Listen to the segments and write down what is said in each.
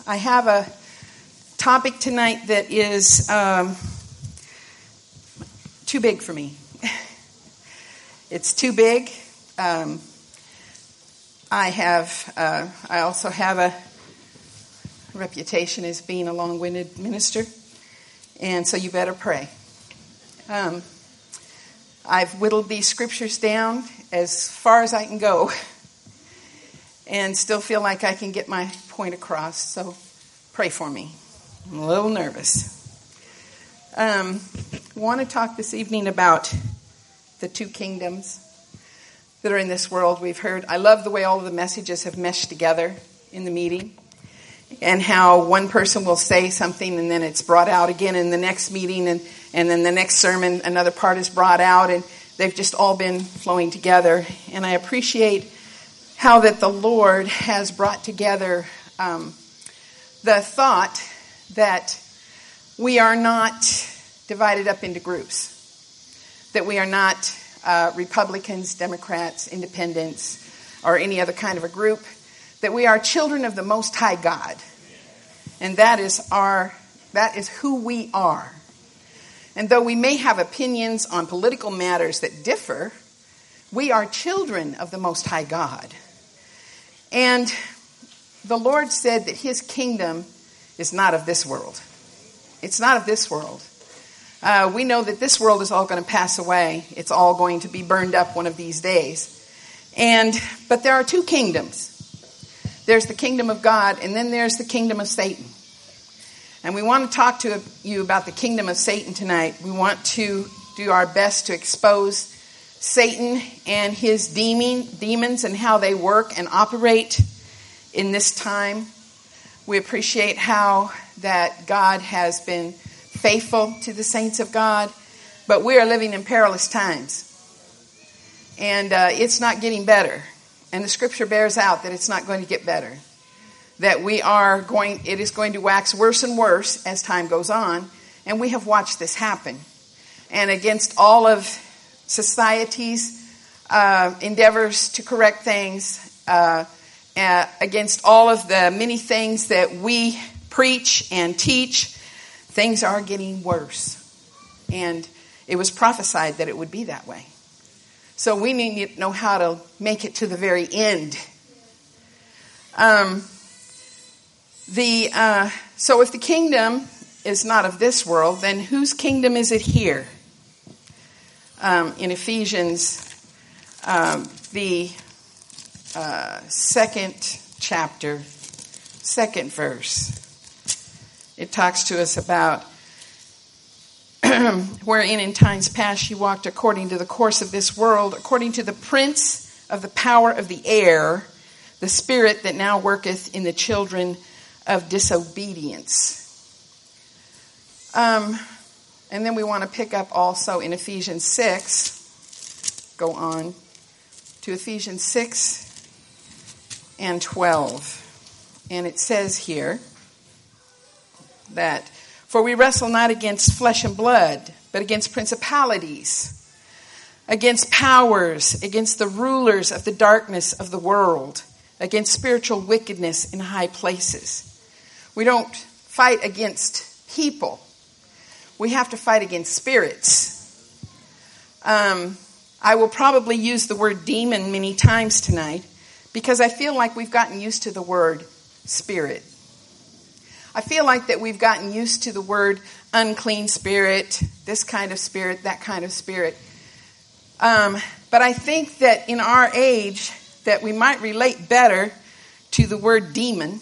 I have a topic tonight that is too big for me. It's too big. I also have a reputation as being a long-winded minister, and so you better pray. I've whittled these scriptures down as far as I can go and still feel like I can get my point across, so pray for me. I'm a little nervous. I want to talk this evening about the two kingdoms that are in this world. We've heard, I love the way all of the messages have meshed together in the meeting, and how one person will say something and then it's brought out again in the next meeting, and then the next sermon another part is brought out, and they've just all been flowing together. And I appreciate how that the Lord has brought together the thought that we are not divided up into groups, that we are not Republicans, Democrats, Independents, or any other kind of a group, that we are children of the Most High God, and that is who we are. And though we may have opinions on political matters that differ, we are children of the Most High God. And the Lord said that His kingdom is not of this world. It's not of this world. We know that this world is all going to pass away. It's all going to be burned up one of these days. But there are two kingdoms. There's the kingdom of God, and then there's the kingdom of Satan. And we want to talk to you about the kingdom of Satan tonight. We want to do our best to expose Satan and his demons and how they work and operate in this time. We appreciate how that God has been faithful to the saints of God, but we are living in perilous times. And it's not getting better. And the scripture bears out that it's not going to get better. That it is going to wax worse and worse as time goes on. And we have watched this happen. And against all of society's endeavors to correct things, against all of the many things that we preach and teach, things are getting worse. And it was prophesied that it would be that way. So we need to know how to make it to the very end. So if the kingdom is not of this world, then whose kingdom is it here? In Ephesians, the second chapter, second verse, it talks to us about wherein in times past you walked according to the course of this world, according to the prince of the power of the air, the spirit that now worketh in the children of disobedience. And then we want to pick up also in Ephesians 6, go on to Ephesians 6 and 12. And it says here that, for we wrestle not against flesh and blood, but against principalities, against powers, against the rulers of the darkness of the world, against spiritual wickedness in high places. We don't fight against people. We have to fight against spirits. I will probably use the word demon many times tonight because I feel like we've gotten used to the word spirit. I feel like that we've gotten used to the word unclean spirit, this kind of spirit, that kind of spirit. But I think that in our age that we might relate better to the word demon.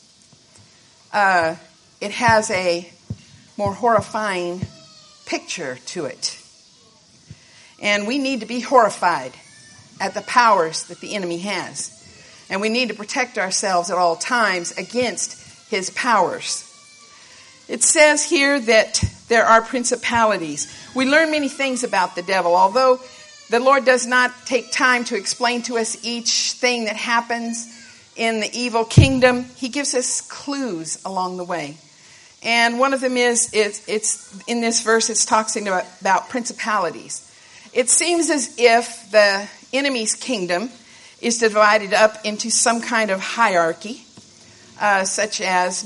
It has a more horrifying picture to it. And we need to be horrified at the powers that the enemy has. And we need to protect ourselves at all times against his powers. It says here that there are principalities. We learn many things about the devil. Although the Lord does not take time to explain to us each thing that happens in the evil kingdom, he gives us clues along the way. And one of them is, it's in this verse, it's talking about principalities. It seems as if the enemy's kingdom is divided up into some kind of hierarchy such as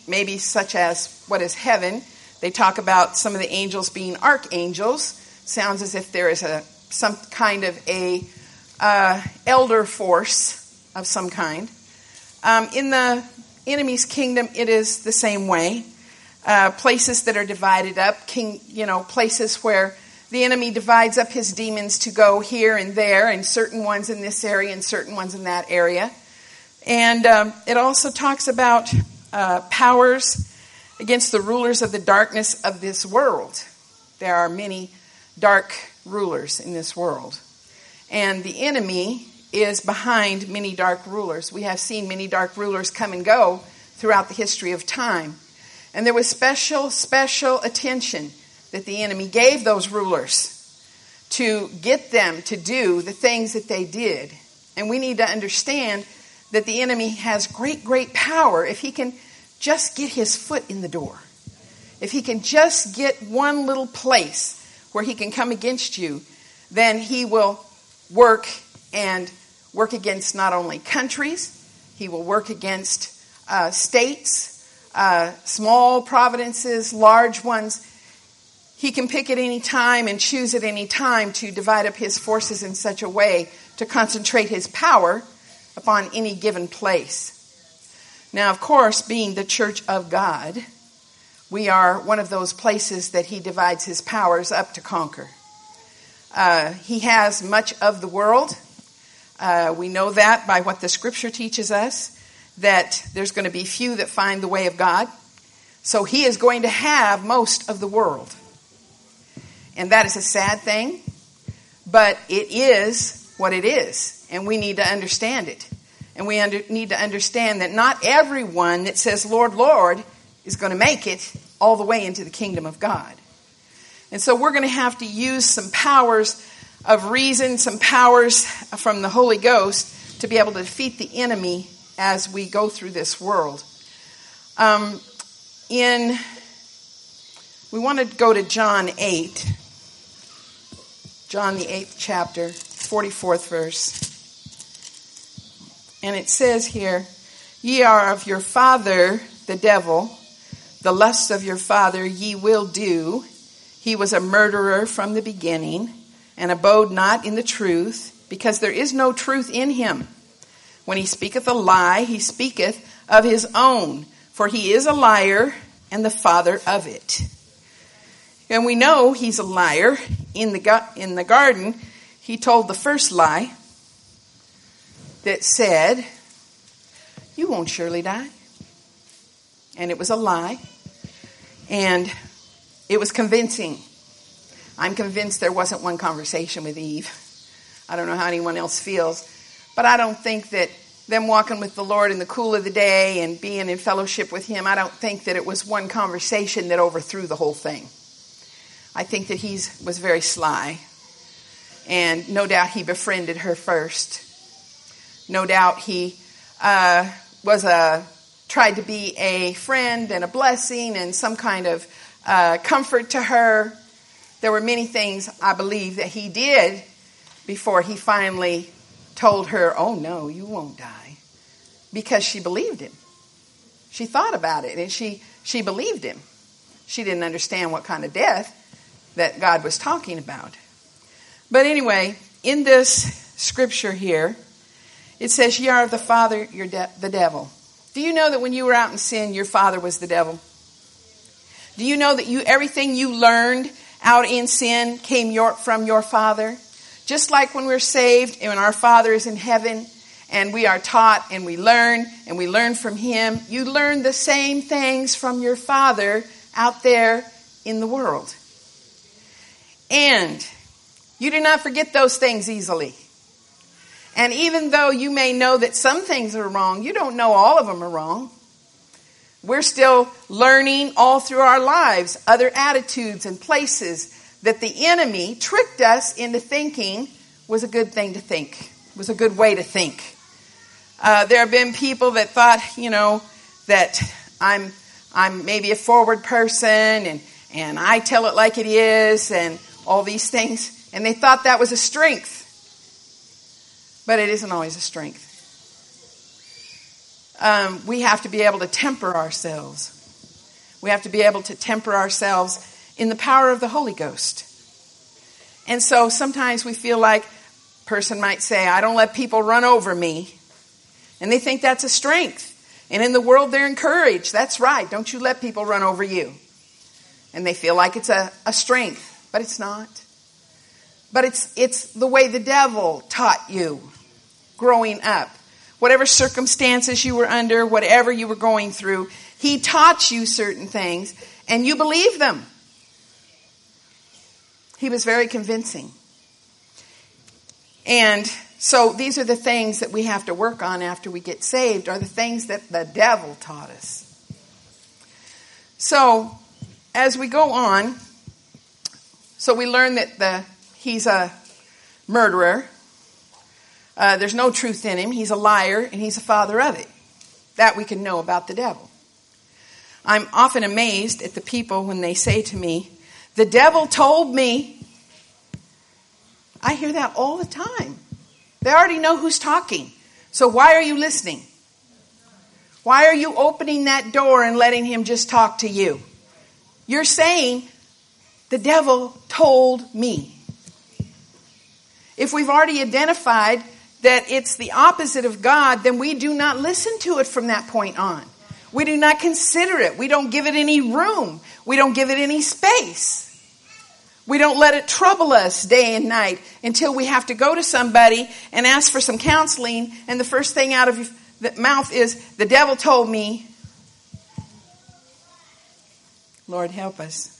what is heaven. They talk about some of the angels being archangels. Sounds as if there is some kind of a elder force of some kind. In the enemy's kingdom, it is the same way. Places that are divided up, places where the enemy divides up his demons to go here and there, and certain ones in this area and certain ones in that area. And it also talks about powers against the rulers of the darkness of this world. There are many dark rulers in this world. And the enemy is behind many dark rulers. We have seen many dark rulers come and go throughout the history of time. And there was special attention that the enemy gave those rulers to get them to do the things that they did. And we need to understand that the enemy has great power if he can just get his foot in the door. If he can just get one little place where he can come against you, then he will work against not only countries, he will work against states, small providences, large ones. He can pick at any time and choose at any time to divide up his forces in such a way to concentrate his power upon any given place. Now, of course, being the church of God, we are one of those places that he divides his powers up to conquer. He has much of the world. We know that by what the scripture teaches us, that there's going to be few that find the way of God. So he is going to have most of the world. And that is a sad thing, but it is what it is, and we need to understand it. And we need to understand that not everyone that says, Lord, Lord, is going to make it all the way into the kingdom of God. And so we're going to have to use some powers of reason, some powers from the Holy Ghost to be able to defeat the enemy as we go through this world. We want to go to John 8. John the 8th chapter, 44th verse. And it says here, ye are of your father, the devil. The lusts of your father ye will do. He was a murderer from the beginning, and abode not in the truth, because there is no truth in him. When he speaketh a lie, he speaketh of his own, for he is a liar and the father of it. And we know he's a liar. In the garden, he told the first lie that said, you won't surely die. And it was a lie. And it was convincing. I'm convinced there wasn't one conversation with Eve. I don't know how anyone else feels. But I don't think that them walking with the Lord in the cool of the day and being in fellowship with him, I don't think that it was one conversation that overthrew the whole thing. I think that he was very sly. And no doubt he befriended her first. No doubt he tried to be a friend and a blessing and some kind of comfort to her. There were many things I believe that he did before he finally told her, oh no, you won't die. Because she believed him. She thought about it and she believed him. She didn't understand what kind of death that God was talking about. But anyway, in this scripture here, it says, ye are of the father, the devil. Do you know that when you were out in sin, your father was the devil? Do you know that everything you learned out in sin came from your father? Just like when we're saved and our Father is in heaven and we are taught and we learn from him, you learn the same things from your Father out there in the world. And you do not forget those things easily. And even though you may know that some things are wrong, you don't know all of them are wrong. We're still learning all through our lives other attitudes and places that the enemy tricked us into thinking was a good thing to think, was a good way to think. There have been people that thought, that I'm maybe a forward person and I tell it like it is and all these things. And they thought that was a strength. But it isn't always a strength. we have to be able to temper ourselves. We have to be able to temper ourselves in the power of the Holy Ghost. And so sometimes we feel like a person might say, I don't let people run over me. And they think that's a strength. And in the world they're encouraged. That's right. Don't you let people run over you. And they feel like it's a strength. But it's not. But it's the way the devil taught you growing up. Whatever circumstances you were under, whatever you were going through, he taught you certain things and you believed them. He was very convincing. And so these are the things that we have to work on after we get saved, are the things that the devil taught us. So as we go on, so we learn that he's a murderer. There's no truth in him. He's a liar, and he's a father of it. That we can know about the devil. I'm often amazed at the people when they say to me, the devil told me. I hear that all the time. They already know who's talking. So why are you listening? Why are you opening that door and letting him just talk to you? You're saying, the devil told me. If we've already identified that it's the opposite of God, then we do not listen to it from that point on. We do not consider it. We don't give it any room. We don't give it any space. We don't let it trouble us day and night until we have to go to somebody and ask for some counseling, and the first thing out of the mouth is, the devil told me. Lord, help us.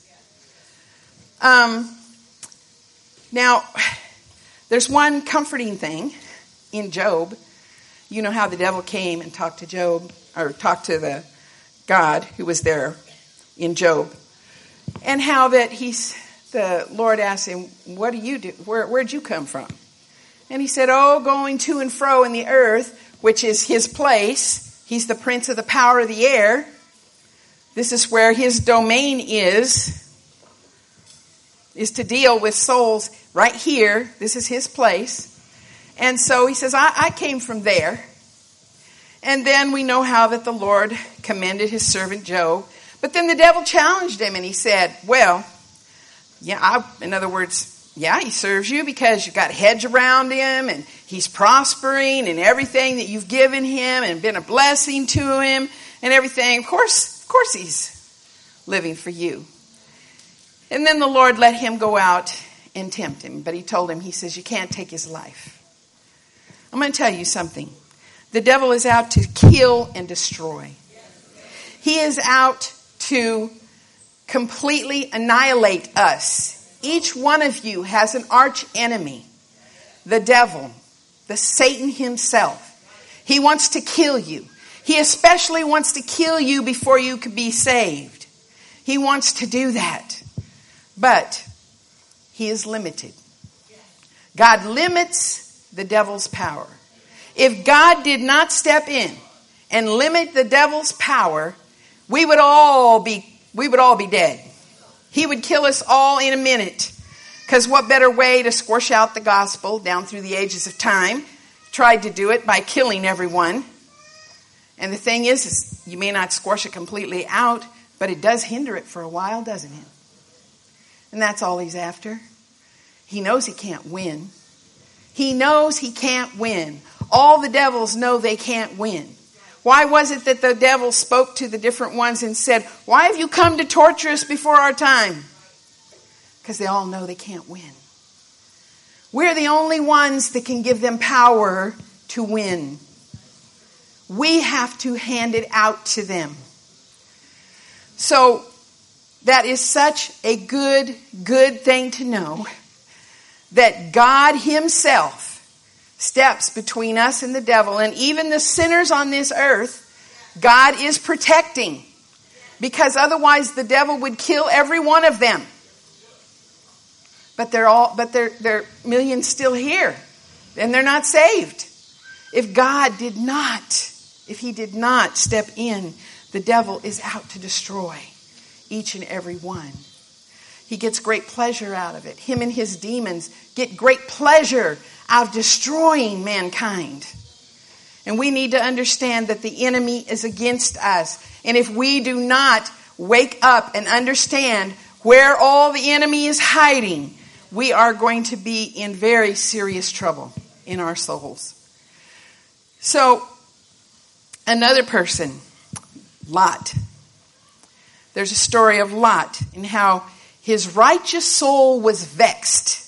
Now, there's one comforting thing in Job. You know how the devil came and talked to Job, or talked to the God who was there in Job. And how that the Lord asked him, what do you do? Where'd you come from? And he said, going to and fro in the earth, which is his place. He's the prince of the power of the air. This is where his domain is to deal with souls right here. This is his place. And so he says, I came from there. And then we know how that the Lord commended his servant Job. But then the devil challenged him and he said, in other words, he serves you because you've got a hedge around him and he's prospering in everything that you've given him and been a blessing to him and everything. Of course he's living for you. And then the Lord let him go out and tempt him. But he told him, he says, you can't take his life. I'm going to tell you something. The devil is out to kill and destroy. He is out to completely annihilate us. Each one of you has an arch enemy. The devil. The Satan himself. He wants to kill you. He especially wants to kill you before you could be saved. He wants to do that. But he is limited. God limits the devil's power. If God did not step in and limit the devil's power, we would all be dead. He would kill us all in a minute. Because what better way to squash out the gospel down through the ages of time? Tried to do it by killing everyone. And the thing is you may not squash it completely out, but it does hinder it for a while, doesn't it? And that's all he's after. He knows he can't win. He knows he can't win. All the devils know they can't win. Why was it that the devil spoke to the different ones and said, why have you come to torture us before our time? Because they all know they can't win. We're the only ones that can give them power to win. We have to hand it out to them. So that is such a good thing to know, that God himself steps between us and the devil, and even the sinners on this earth, God is protecting, because otherwise the devil would kill every one of them. But they're millions still here, and they're not saved. If he did not step in, the devil is out to destroy each and every one. He gets great pleasure out of it. Him and his demons get great pleasure out of destroying mankind. And we need to understand that the enemy is against us. And if we do not wake up and understand where all the enemy is hiding, we are going to be in very serious trouble in our souls. So, another person, Lot. There's a story of Lot and how his righteous soul was vexed.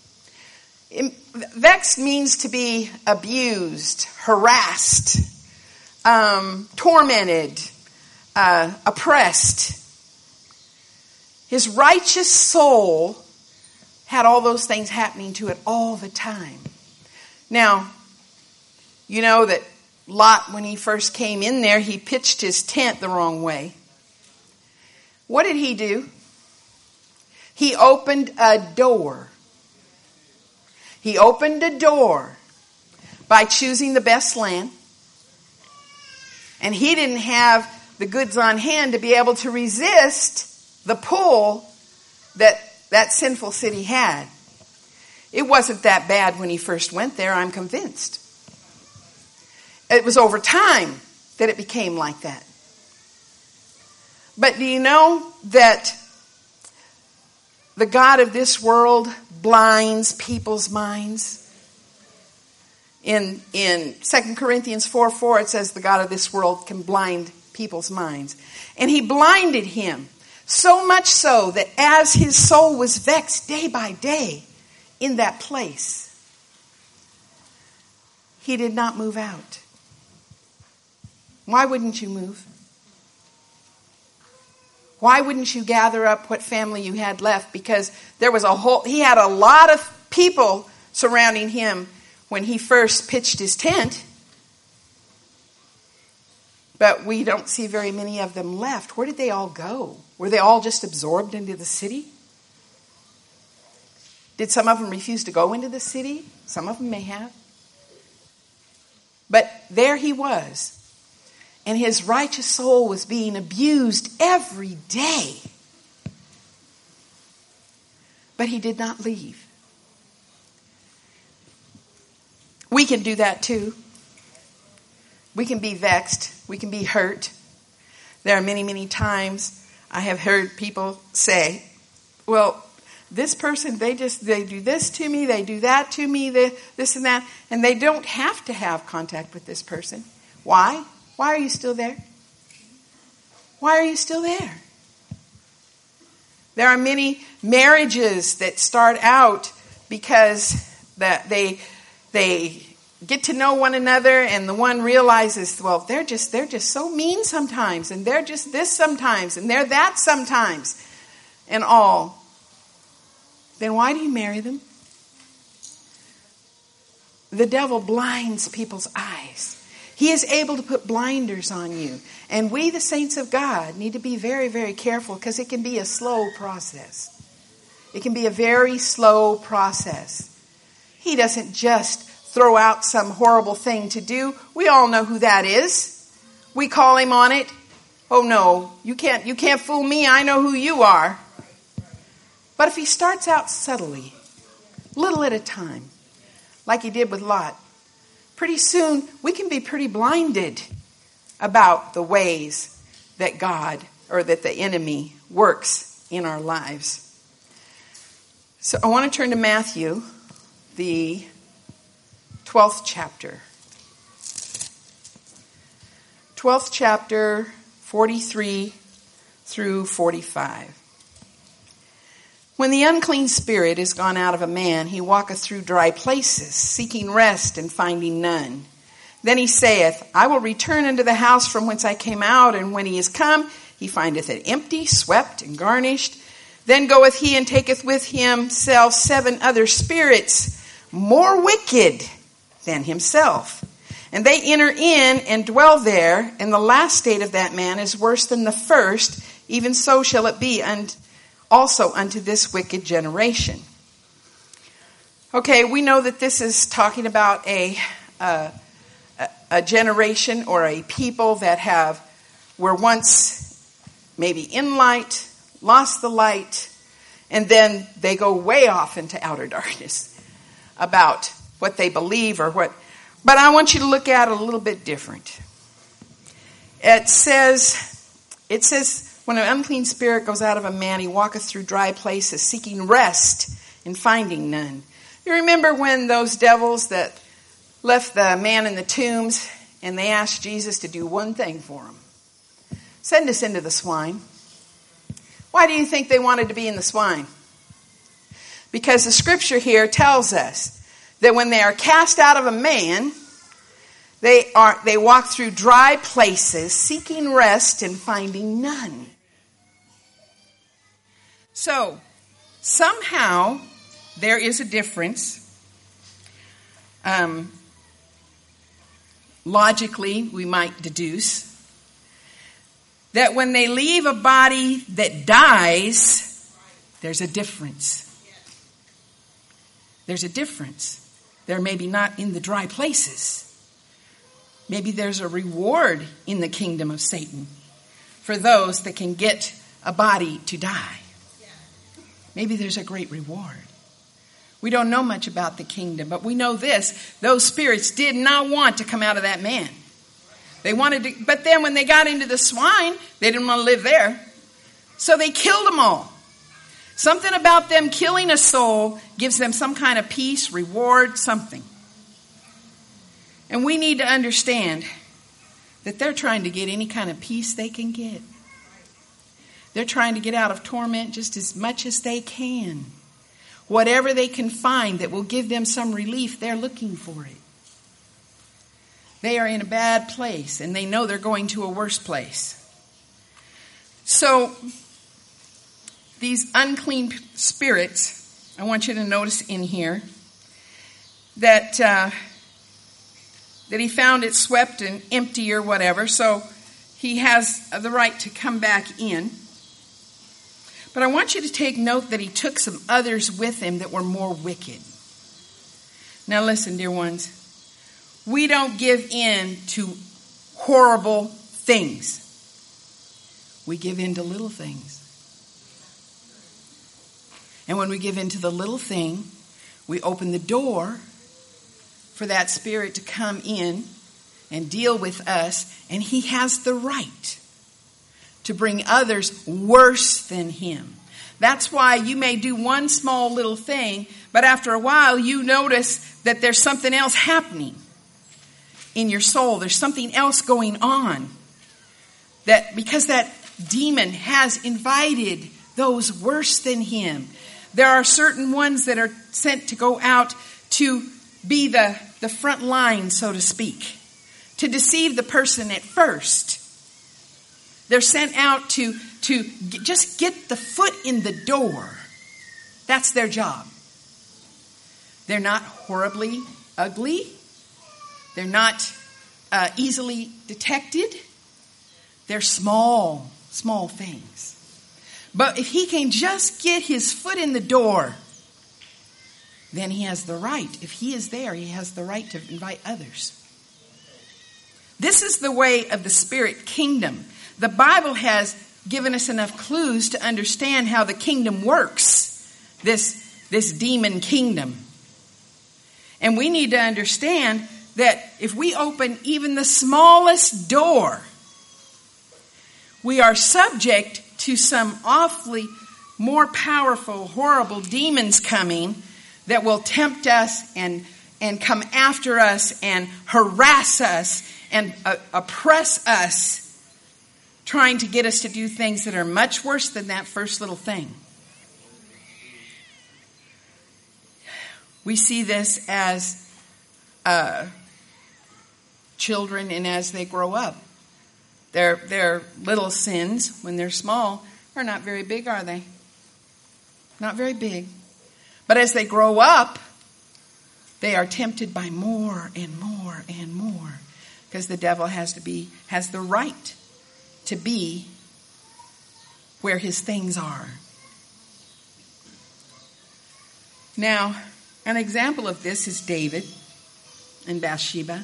Vexed means to be abused, harassed, tormented, oppressed. His righteous soul had all those things happening to it all the time. Now, you know that Lot, when he first came in there, he pitched his tent the wrong way. What did he do? He opened a door. He opened a door by choosing the best land. And he didn't have the goods on hand to be able to resist the pull that sinful city had. It wasn't that bad when he first went there, I'm convinced. It was over time that it became like that. But do you know that the God of this world blinds people's minds? In 2 Corinthians 4:4 it says the God of this world can blind people's minds. And he blinded him so much so that as his soul was vexed day by day in that place, he did not move out. Why wouldn't you move? Why wouldn't you gather up what family you had left? Because he had a lot of people surrounding him when he first pitched his tent. But we don't see very many of them left. Where did they all go? Were they all just absorbed into the city? Did some of them refuse to go into the city? Some of them may have. But there he was. And his righteous soul was being abused every day. But he did not leave. We can do that too. We can be vexed. We can be hurt. There are many, many times I have heard people say, well, this person, they do this to me, they do that to me, this and that, and they don't have to have contact with this person. Why? Why are you still there? Why are you still there? There are many marriages that start out because that they get to know one another, and the one realizes, well, they're just so mean sometimes, and they're just this sometimes, and they're that sometimes, and all. Then why do you marry them? The devil blinds people's eyes. He is able to put blinders on you. And we, the saints of God, need to be very, very careful because it can be a slow process. It can be a very slow process. He doesn't just throw out some horrible thing to do. We all know who that is. We call him on it. Oh no, you can't fool me. I know who you are. But if he starts out subtly, little at a time, like he did with Lot, pretty soon we can be pretty blinded about the ways that God or that the enemy works in our lives. So I want to turn to Matthew, the 12th chapter. 12th chapter, 43 through 45. When the unclean spirit is gone out of a man, he walketh through dry places, seeking rest and finding none. Then he saith, I will return unto the house from whence I came out, and when he is come, he findeth it empty, swept, and garnished. Then goeth he and taketh with himself 7 other spirits, more wicked than himself. And they enter in and dwell there, and the last state of that man is worse than the first. Even so shall it be also unto this wicked generation. Okay, we know that this is talking about a generation or a people that were once maybe in light, lost the light, and then they go way off into outer darkness about what they believe or what. But I want you to look at it a little bit different. It says, when an unclean spirit goes out of a man, he walketh through dry places, seeking rest and finding none. You remember when those devils that left the man in the tombs and they asked Jesus to do one thing for them? Send us into the swine. Why do you think they wanted to be in the swine? Because the scripture here tells us that when they are cast out of a man, they walk through dry places, seeking rest and finding none. So, somehow, there is a difference. Logically, we might deduce that when they leave a body that dies, there's a difference. There's a difference. They're maybe not in the dry places. Maybe there's a reward in the kingdom of Satan for those that can get a body to die. Maybe there's a great reward. We don't know much about the kingdom, but we know this. Those spirits did not want to come out of that man. They wanted to, but then when they got into the swine, they didn't want to live there. So they killed them all. Something about them killing a soul gives them some kind of peace, reward, something. And we need to understand that they're trying to get any kind of peace they can get. They're trying to get out of torment just as much as they can. Whatever they can find that will give them some relief, they're looking for it. They are in a bad place, and they know they're going to a worse place. So, these unclean spirits, I want you to notice in here that he found it swept and empty or whatever, so he has the right to come back in. But I want you to take note that he took some others with him that were more wicked. Now listen, dear ones, we don't give in to horrible things. We give in to little things. And when we give in to the little thing, we open the door for that spirit to come in and deal with us, and he has the right to bring others worse than him. That's why you may do one small little thing, but after a while you notice that there's something else happening in your soul. There's something else going on. That because that demon has invited those worse than him. There are certain ones that are sent to go out to be the front line, so to speak, to deceive the person at first. They're sent out to just get the foot in the door. That's their job. They're not horribly ugly. They're not easily detected. They're small things. But if he can just get his foot in the door, then he has the right. If he is there, he has the right to invite others. This is the way of the spirit kingdom. The Bible has given us enough clues to understand how the kingdom works, this demon kingdom. And we need to understand that if we open even the smallest door, we are subject to some awfully more powerful, horrible demons coming that will tempt us and come after us and harass us and oppress us, trying to get us to do things that are much worse than that first little thing. We see this as children and as they grow up. Their little sins, when they're small, are not very big, are they? Not very big. But as they grow up, they are tempted by more and more and more, because the devil has the right to be where his things are. Now, an example of this is David and Bathsheba.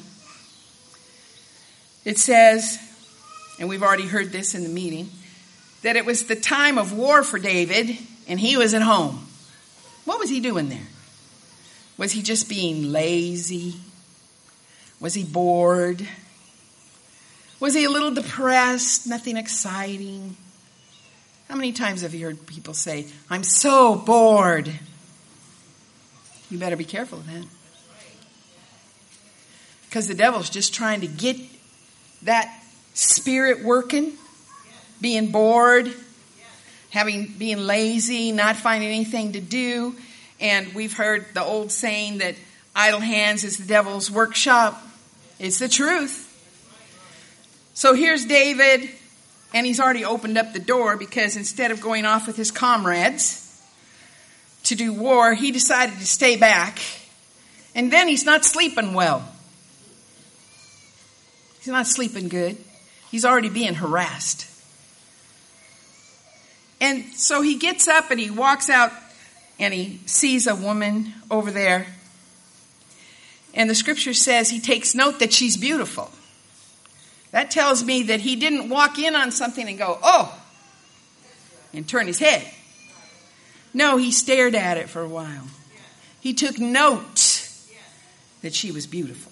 It says, and we've already heard this in the meeting, that it was the time of war for David, and he was at home. What was he doing there? Was he just being lazy? Was he bored? Was he a little depressed? Nothing exciting? How many times have you heard people say, I'm so bored? You better be careful of that. Because the devil's just trying to get that spirit working, being bored, being lazy, not finding anything to do. And we've heard the old saying that idle hands is the devil's workshop. It's the truth. So here's David, and he's already opened up the door because instead of going off with his comrades to do war, he decided to stay back. And then he's not sleeping well. He's not sleeping good. He's already being harassed. And so he gets up and he walks out and he sees a woman over there. And the scripture says he takes note that she's beautiful. That tells me that he didn't walk in on something and go, oh, and turn his head. No, he stared at it for a while. He took note that she was beautiful.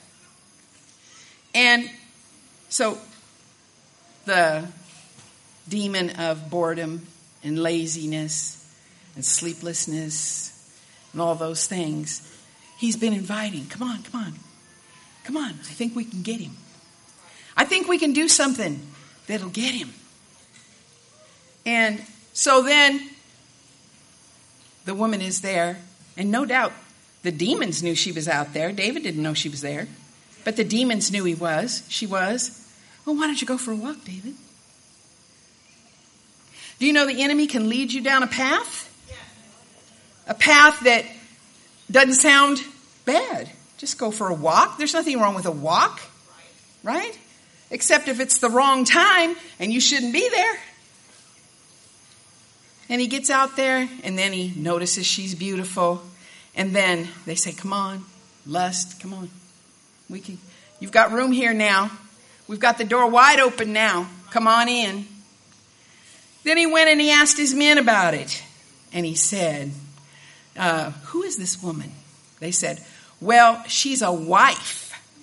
And so the demon of boredom and laziness and sleeplessness and all those things, he's been inviting. Come on, come on. Come on, I think we can get him. I think we can do something that'll get him. And so then the woman is there, and no doubt the demons knew she was out there. David didn't know she was there, but the demons knew she was. Well, why don't you go for a walk, David? Do you know the enemy can lead you down a path? A path that doesn't sound bad. Just go for a walk. There's nothing wrong with a walk, right? Except if it's the wrong time and you shouldn't be there. And he gets out there and then he notices she's beautiful. And then they say, come on, lust, come on. You've got room here now. We've got the door wide open now. Come on in. Then he went and he asked his men about it. And he said, who is this woman? They said, well, she's a wife.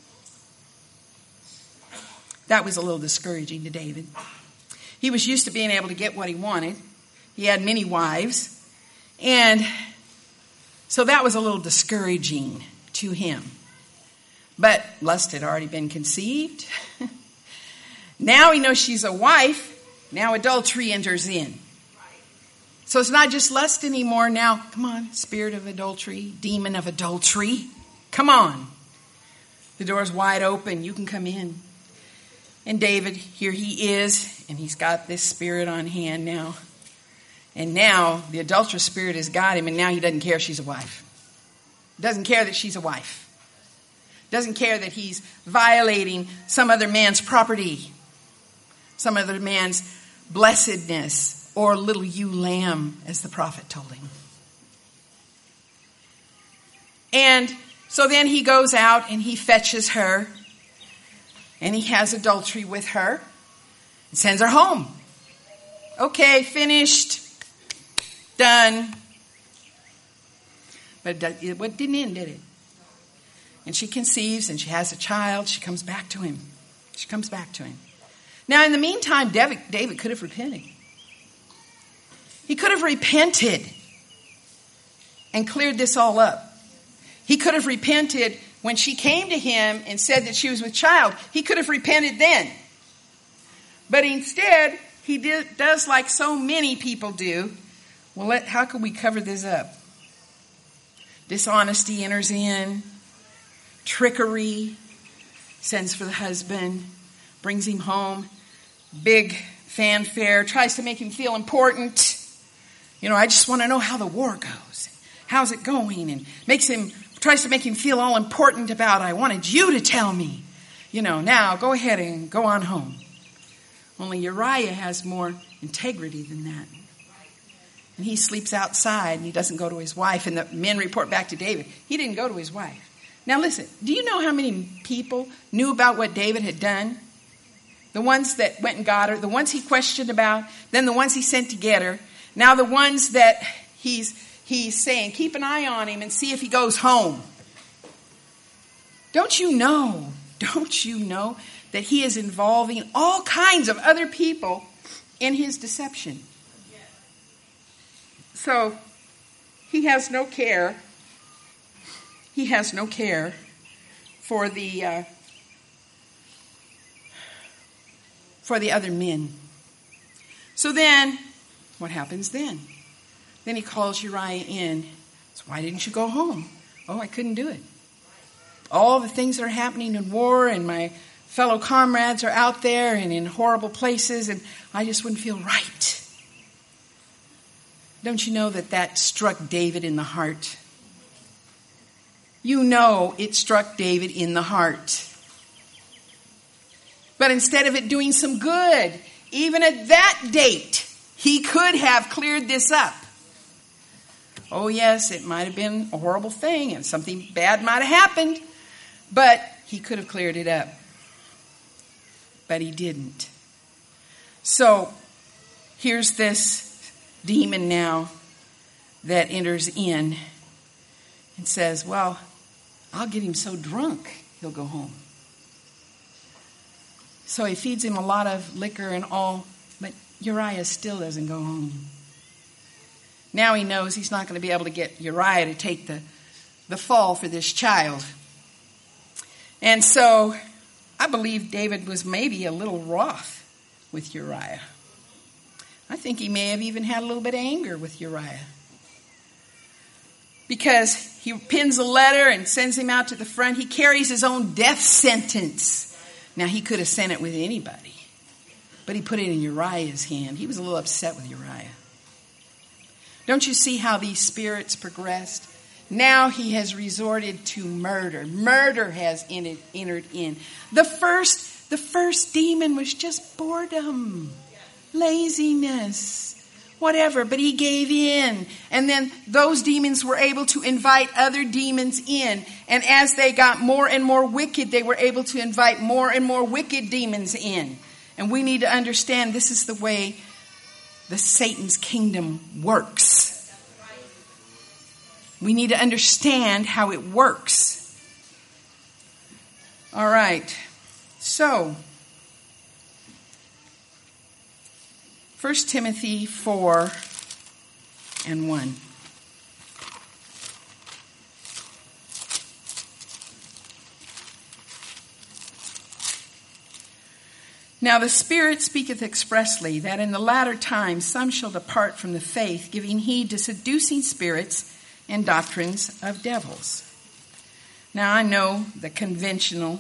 That was a little discouraging to David. He was used to being able to get what he wanted. He had many wives. And so that was a little discouraging to him. But lust had already been conceived. Now he knows she's a wife. Now adultery enters in. So it's not just lust anymore. Now, come on, spirit of adultery, demon of adultery. Come on. The door's wide open. You can come in. And David, here he is, and he's got this spirit on hand now. And now the adulterous spirit has got him, and now he doesn't care if she's a wife. Doesn't care that she's a wife. Doesn't care that he's violating some other man's property, some other man's blessedness, or little ewe lamb, as the prophet told him. And so then he goes out and he fetches her, and he has adultery with her and sends her home. Okay, finished, done. But it didn't end, did it? And she conceives and she has a child. She comes back to him. She comes back to him. Now, in the meantime, David could have repented. He could have repented and cleared this all up. He could have repented when she came to him and said that she was with child. He could have repented then. But instead, he does like so many people do. Well, how can we cover this up? Dishonesty enters in. Trickery. Sends for the husband. Brings him home. Big fanfare. Tries to make him feel important. You know, I just want to know how the war goes. How's it going? And tries to make him feel all important about, I wanted you to tell me. You know, now go ahead and go on home. Only Uriah has more integrity than that. And he sleeps outside and he doesn't go to his wife. And the men report back to David. He didn't go to his wife. Now listen, do you know how many people knew about what David had done? The ones that went and got her, the ones he questioned about, then the ones he sent to get her. Now the ones that he's saying, keep an eye on him and see if he goes home. Don't you know that he is involving all kinds of other people in his deception? So he has no care. He has no care for the other men. So then, what happens then? Then he calls Uriah in. So why didn't you go home? Oh, I couldn't do it. All the things that are happening in war, and my fellow comrades are out there and in horrible places, and I just wouldn't feel right. Don't you know that struck David in the heart? You know it struck David in the heart. But instead of it doing some good, even at that date, he could have cleared this up. Oh yes, it might have been a horrible thing and something bad might have happened, but he could have cleared it up. But he didn't. So here's this demon now that enters in and says, well, I'll get him so drunk he'll go home. So he feeds him a lot of liquor and all, but Uriah still doesn't go home. Now he knows he's not going to be able to get Uriah to take the fall for this child. And so I believe David was maybe a little wroth with Uriah. I think he may have even had a little bit of anger with Uriah. Because he pins a letter and sends him out to the front. He carries his own death sentence. Now, he could have sent it with anybody, but he put it in Uriah's hand. He was a little upset with Uriah. Don't you see how these spirits progressed? Now he has resorted to murder. Murder has entered in. The first demon was just boredom, laziness, whatever, but he gave in. And then those demons were able to invite other demons in. And as they got more and more wicked, they were able to invite more and more wicked demons in. And we need to understand this is the way the Satan's kingdom works. We need to understand how it works. All right. So, 1 Timothy 4:1. Now the Spirit speaketh expressly that in the latter times some shall depart from the faith, giving heed to seducing spirits and doctrines of devils. Now I know the conventional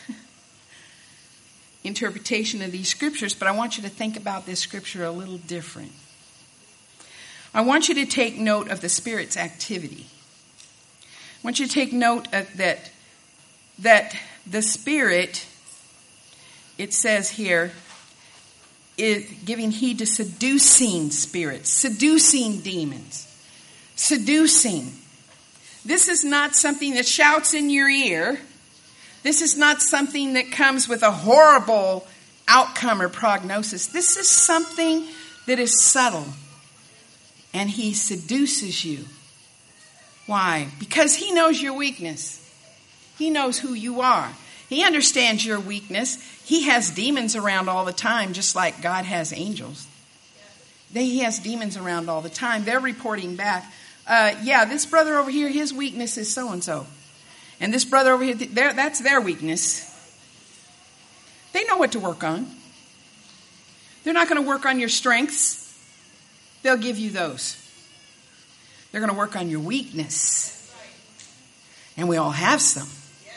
interpretation of these scriptures, but I want you to think about this scripture a little different. I want you to take note of the Spirit's activity. I want you to take note of that the Spirit, it says here, is giving heed to seducing spirits, seducing demons, seducing. This is not something that shouts in your ear. This is not something that comes with a horrible outcome or prognosis. This is something that is subtle. And he seduces you. Why? Because he knows your weakness. He knows who you are. He understands your weakness. He has demons around all the time, just like God has angels. He has demons around all the time. They're reporting back, this brother over here, his weakness is so-and-so. And this brother over here, that's their weakness. They know what to work on. They're not going to work on your strengths. They'll give you those. They're going to work on your weakness. And we all have some.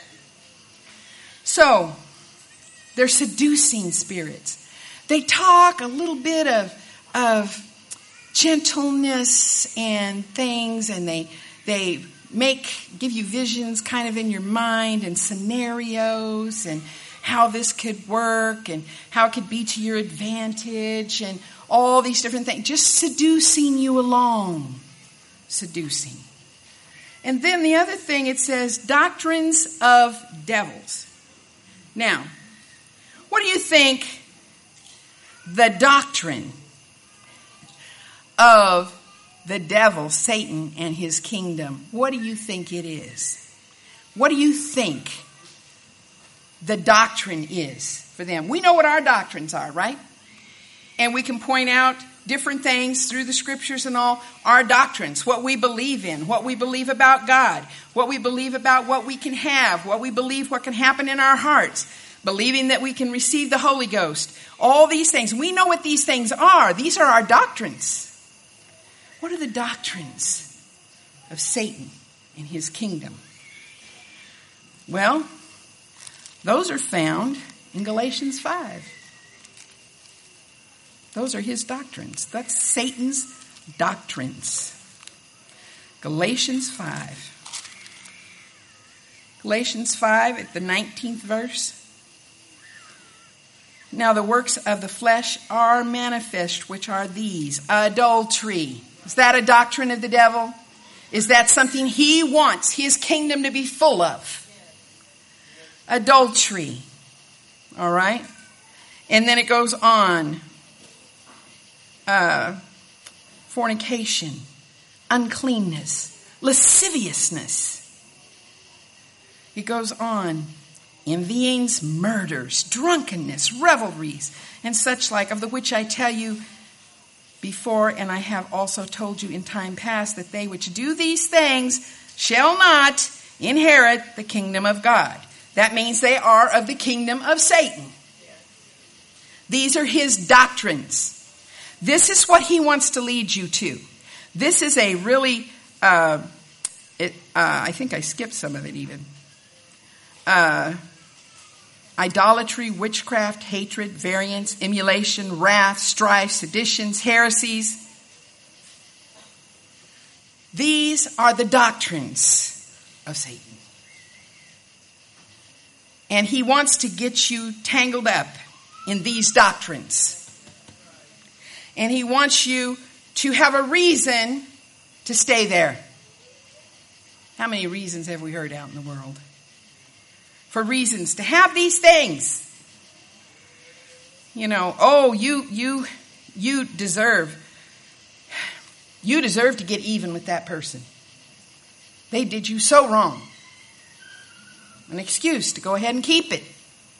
So, they're seducing spirits. They talk a little bit of gentleness and things, and they give you visions kind of in your mind and scenarios and how this could work and how it could be to your advantage and all these different things. Just seducing you along. Seducing. And then the other thing, it says doctrines of devils. Now, what do you think the doctrine of the devil, Satan, and his kingdom, what do you think it is? What do you think the doctrine is for them. We know what our doctrines are, right? And we can point out different things through the scriptures and all, our doctrines, what we believe in, what we believe about God, what we believe about what we can have, what we believe what can happen in our hearts, believing that we can receive the Holy Ghost, all these things. We know what these things are. These are our doctrines. What are the doctrines of Satan and his kingdom? Well, those are found in Galatians 5. Those are his doctrines. That's Satan's doctrines. Galatians 5. Galatians 5 at the 19th verse. Now the works of the flesh are manifest, which are these. Adultery. Is that a doctrine of the devil? Is that something he wants his kingdom to be full of? Adultery. All right? And then it goes on. Fornication, uncleanness, lasciviousness. It goes on. Envyings, murders, drunkenness, revelries, and such like, of the which I tell you before, and I have also told you in time past, that they which do these things shall not inherit the kingdom of God. That means they are of the kingdom of Satan. These are his doctrines. This is what he wants to lead you to. This is a really, I think I skipped some of it even. Idolatry, witchcraft, hatred, variance, emulation, wrath, strife, seditions, heresies. These are the doctrines of Satan. And he wants to get you tangled up in these doctrines. And he wants you to have a reason to stay there. How many reasons have we heard out in the world? For reasons to have these things. You know, oh, you deserve to get even with that person. They did you so wrong. An excuse to go ahead and keep it.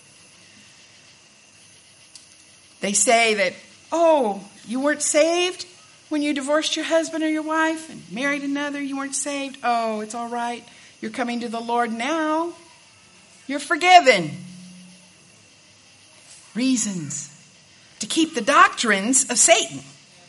They say that, oh, you weren't saved when you divorced your husband or your wife and married another. You weren't saved. Oh, it's all right. You're coming to the Lord now. You're forgiven. Reasons to keep the doctrines of Satan.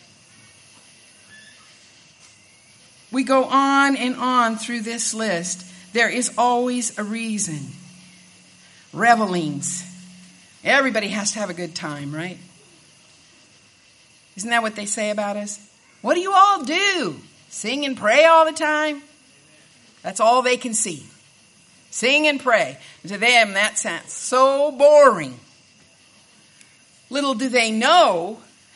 We go on and on through this list. There is always a reason. Revelings. Everybody has to have a good time, right? Isn't that what they say about us? What do you all do? Sing and pray all the time? That's all they can see. Sing and pray. And to them, that sounds so boring. Little do they know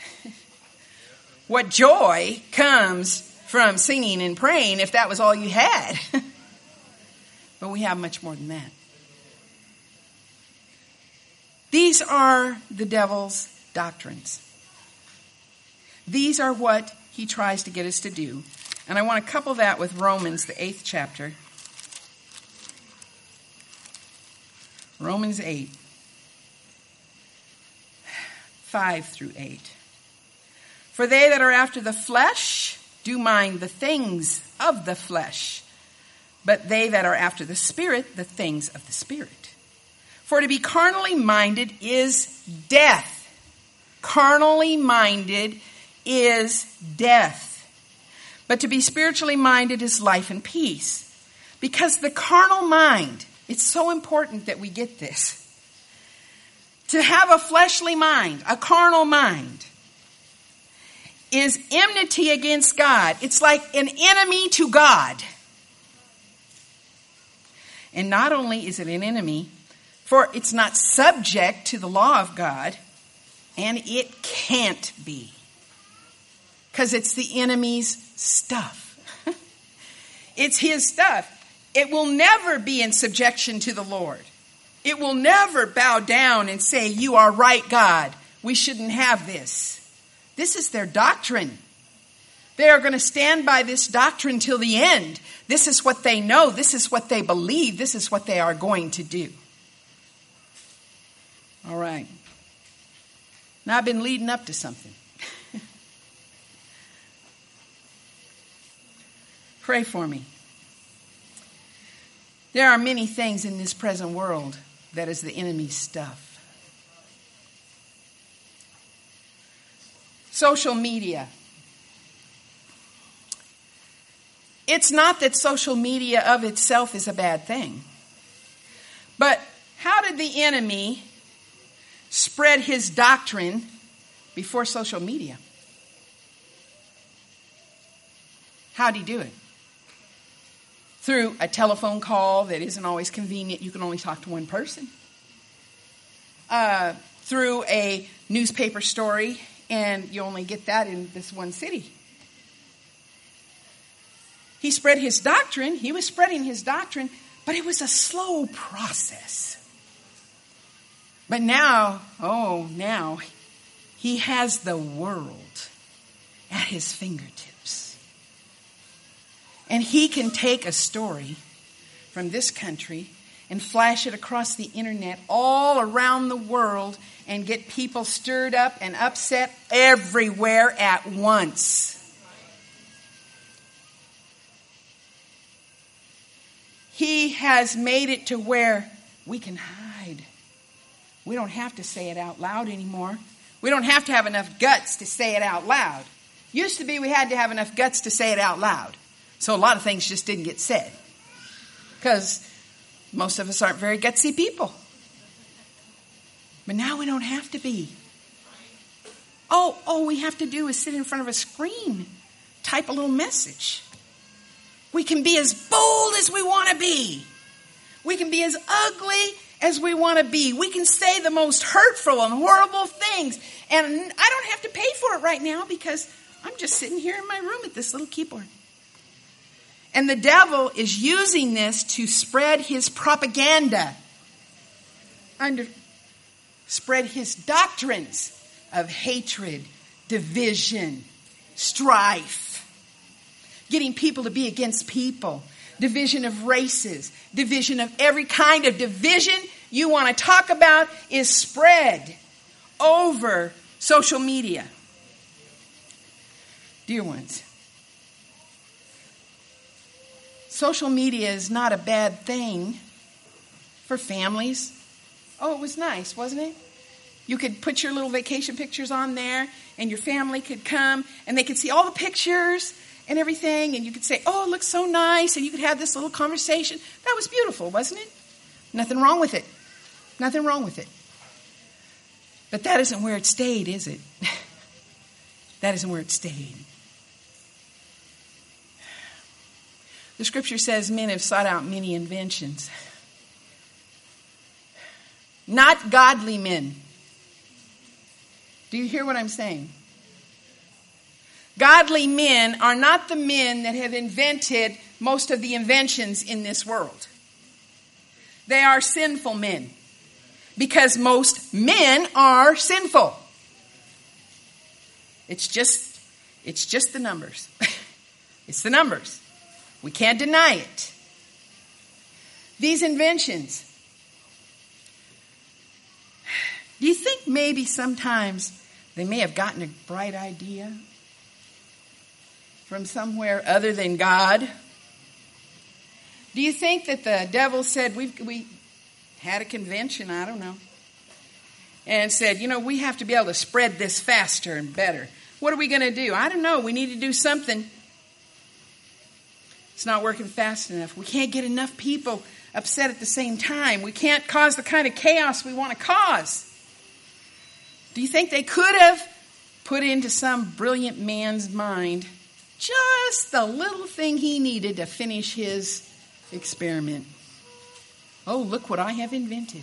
what joy comes from singing and praying if that was all you had. But we have much more than that. These are the devil's doctrines. These are what he tries to get us to do. And I want to couple that with Romans, the 8th chapter. Romans 8, 5 through 8. For they that are after the flesh do mind the things of the flesh, but they that are after the Spirit, the things of the Spirit. For to be carnally minded is death. Carnally minded is death. But to be spiritually minded is life and peace. Because the carnal mind, it's so important that we get this. To have a fleshly mind, a carnal mind, is enmity against God. It's like an enemy to God. And not only is it an enemy, for it's not subject to the law of God, and it can't be. Because it's the enemy's stuff. It's his stuff. It will never be in subjection to the Lord. It will never bow down and say, you are right, God. We shouldn't have this. This is their doctrine. They are going to stand by this doctrine till the end. This is what they know. This is what they believe. This is what they are going to do. All right. Now I've been leading up to something. Pray for me. There are many things in this present world that is the enemy's stuff. Social media. It's not that social media of itself is a bad thing. But how did the enemy spread his doctrine before social media? How'd he do it? Through a telephone call that isn't always convenient. You can only talk to one person. Through a newspaper story, and you only get that in this one city. He spread his doctrine. He was spreading his doctrine, but it was a slow process. But now he has the world at his fingertips. And he can take a story from this country and flash it across the internet all around the world and get people stirred up and upset everywhere at once. He has made it to where we can hide. We don't have to say it out loud anymore. We don't have to have enough guts to say it out loud. Used to be we had to have enough guts to say it out loud. So a lot of things just didn't get said. Because most of us aren't very gutsy people. But now we don't have to be. All we have to do is sit in front of a screen, type a little message. We can be as bold as we want to be. We can be as ugly as we want to be. We can say the most hurtful and horrible things. And I don't have to pay for it right now because I'm just sitting here in my room at this little keyboard. And the devil is using this to spread his propaganda, spread his doctrines of hatred, division, strife, getting people to be against people, division of races, division of every kind of division you want to talk about is spread over social media. Dear ones, social media is not a bad thing for families. Oh, it was nice, wasn't it? You could put your little vacation pictures on there, and your family could come, and they could see all the pictures and everything, and you could say, oh, it looks so nice, and you could have this little conversation. That was beautiful, wasn't it? Nothing wrong with it. Nothing wrong with it. But that isn't where it stayed, is it? That isn't where it stayed. The scripture says men have sought out many inventions. Not godly men. Do you hear what I'm saying? Godly men are not the men that have invented most of the inventions in this world. They are sinful men. Because most men are sinful. It's just the numbers. It's the numbers. We can't deny it. These inventions. Do you think maybe sometimes they may have gotten a bright idea from somewhere other than God? Do you think that the devil said, we had a convention, I don't know, and said, we have to be able to spread this faster and better. What are we going to do? I don't know. We need to do something. It's not working fast enough. We can't get enough people upset at the same time. We can't cause the kind of chaos we want to cause. Do you think they could have put into some brilliant man's mind just the little thing he needed to finish his experiment? Oh, look what I have invented.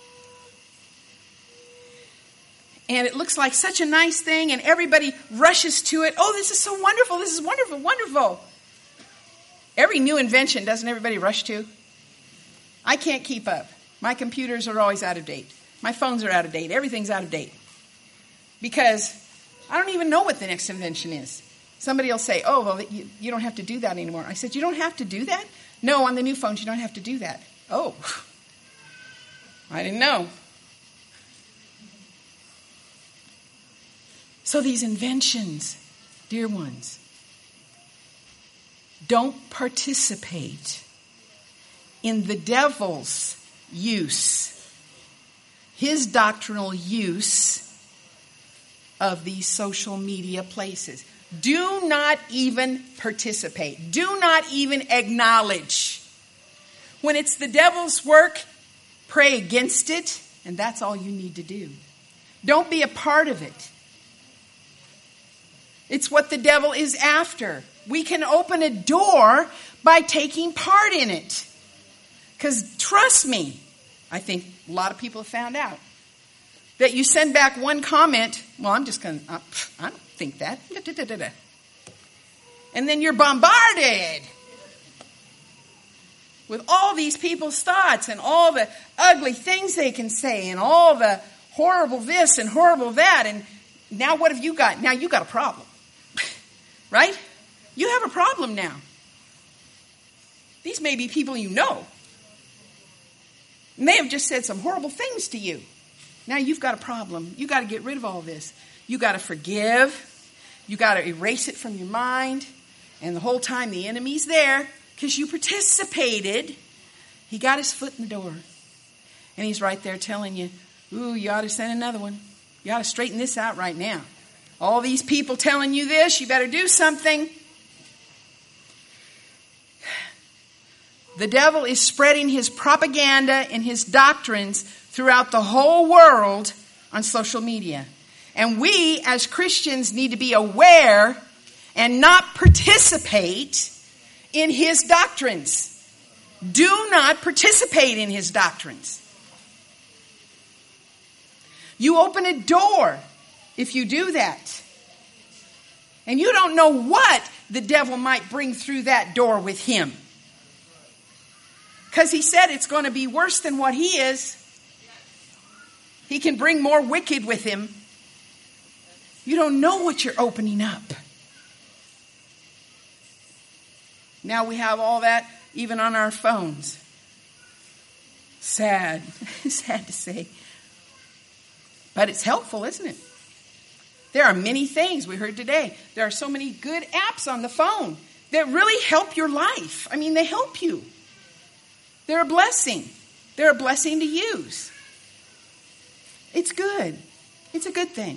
And it looks like such a nice thing, and everybody rushes to it. Oh, this is so wonderful. This is wonderful, wonderful. Every new invention, doesn't everybody rush to? I can't keep up. My computers are always out of date. My phones are out of date. Everything's out of date. Because I don't even know what the next invention is. Somebody will say, oh, well, you don't have to do that anymore. I said, you don't have to do that? No, on the new phones, you don't have to do that. Oh, I didn't know. So these inventions, dear ones, don't participate in the devil's use, his doctrinal use of these social media places. Do not even participate. Do not even acknowledge. When it's the devil's work, pray against it, and that's all you need to do. Don't be a part of it. It's what the devil is after. We can open a door by taking part in it. Because trust me, I think a lot of people have found out that you send back one comment, well, I'm just going to, I don't think that. And then you're bombarded with all these people's thoughts and all the ugly things they can say and all the horrible this and horrible that. And now what have you got? Now you got a problem. Right? You have a problem now. These may be people you know. And they have just said some horrible things to you. Now you've got a problem. You got to get rid of all this. You got to forgive. You got to erase it from your mind. And the whole time the enemy's there because you participated. He got his foot in the door. And he's right there telling you, ooh, you ought to send another one. You ought to straighten this out right now. All these people telling you this, you better do something. The devil is spreading his propaganda and his doctrines throughout the whole world on social media. And we as Christians need to be aware and not participate in his doctrines. Do not participate in his doctrines. You open a door if you do that. And you don't know what the devil might bring through that door with him. Because he said it's going to be worse than what he is. He can bring more wicked with him. You don't know what you're opening up. Now we have all that even on our phones. Sad. Sad to say. But it's helpful, isn't it? There are many things we heard today. There are so many good apps on the phone that really help your life. I mean, they help you. They're a blessing. They're a blessing to use. It's good. It's a good thing.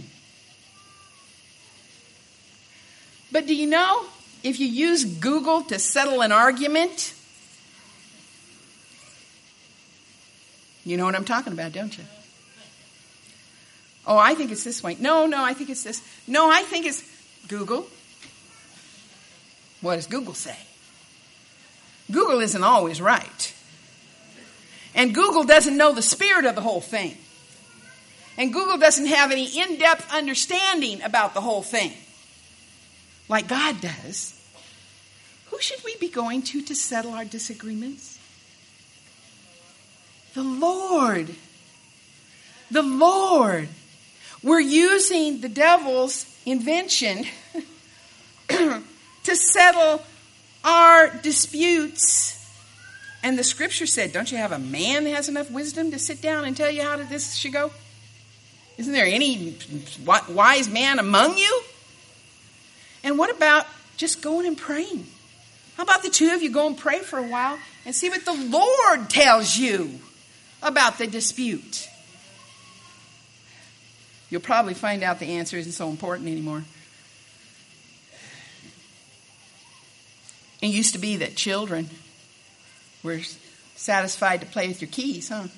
But do you know, if you use Google to settle an argument, you know what I'm talking about, don't you? Oh, I think it's this way. No, I think it's this. No, I think it's Google. What does Google say? Google isn't always right. And Google doesn't know the spirit of the whole thing. And Google doesn't have any in-depth understanding about the whole thing, like God does. Who should we be going to settle our disagreements? The Lord. The Lord. We're using the devil's invention to settle our disputes. And the scripture said, don't you have a man that has enough wisdom to sit down and tell you how this should go? Isn't there any wise man among you? And what about just going and praying? How about the two of you go and pray for a while and see what the Lord tells you about the dispute? You'll probably find out the answer isn't so important anymore. It used to be that children were satisfied to play with your keys, huh?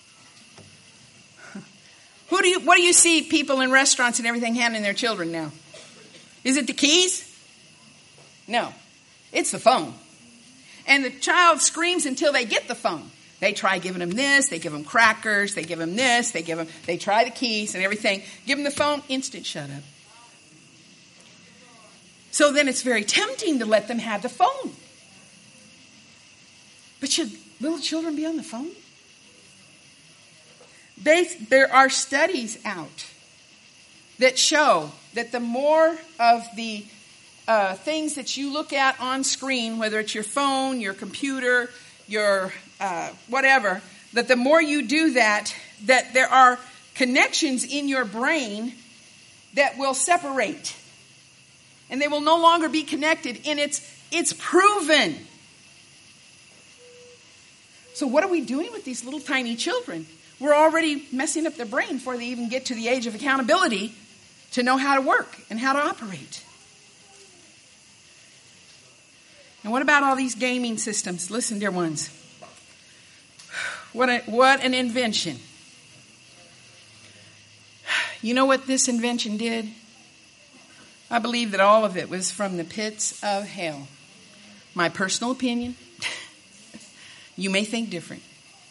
What do you see people in restaurants and everything handing their children now? Is it the keys? No. It's the phone. And the child screams until they get the phone. They try giving them this, they give them crackers, they give them this, they try the keys and everything. Give them the phone, instant shut up. So then it's very tempting to let them have the phone. But should little children be on the phone? There are studies out that show that the more of the things that you look at on screen, whether it's your phone, your computer, your whatever, that the more you do that there are connections in your brain that will separate. And they will no longer be connected. And it's proven. So what are we doing with these little tiny children? We're already messing up their brain before they even get to the age of accountability to know how to work and how to operate. And what about all these gaming systems? Listen, dear ones. What an invention. You know what this invention did? I believe that all of it was from the pits of hell. My personal opinion. You may think different.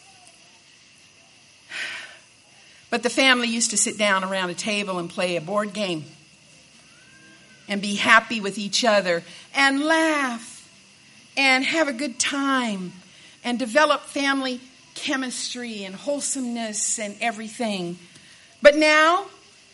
But the family used to sit down around a table and play a board game and be happy with each other and laugh and have a good time and develop family chemistry and wholesomeness and everything. But now,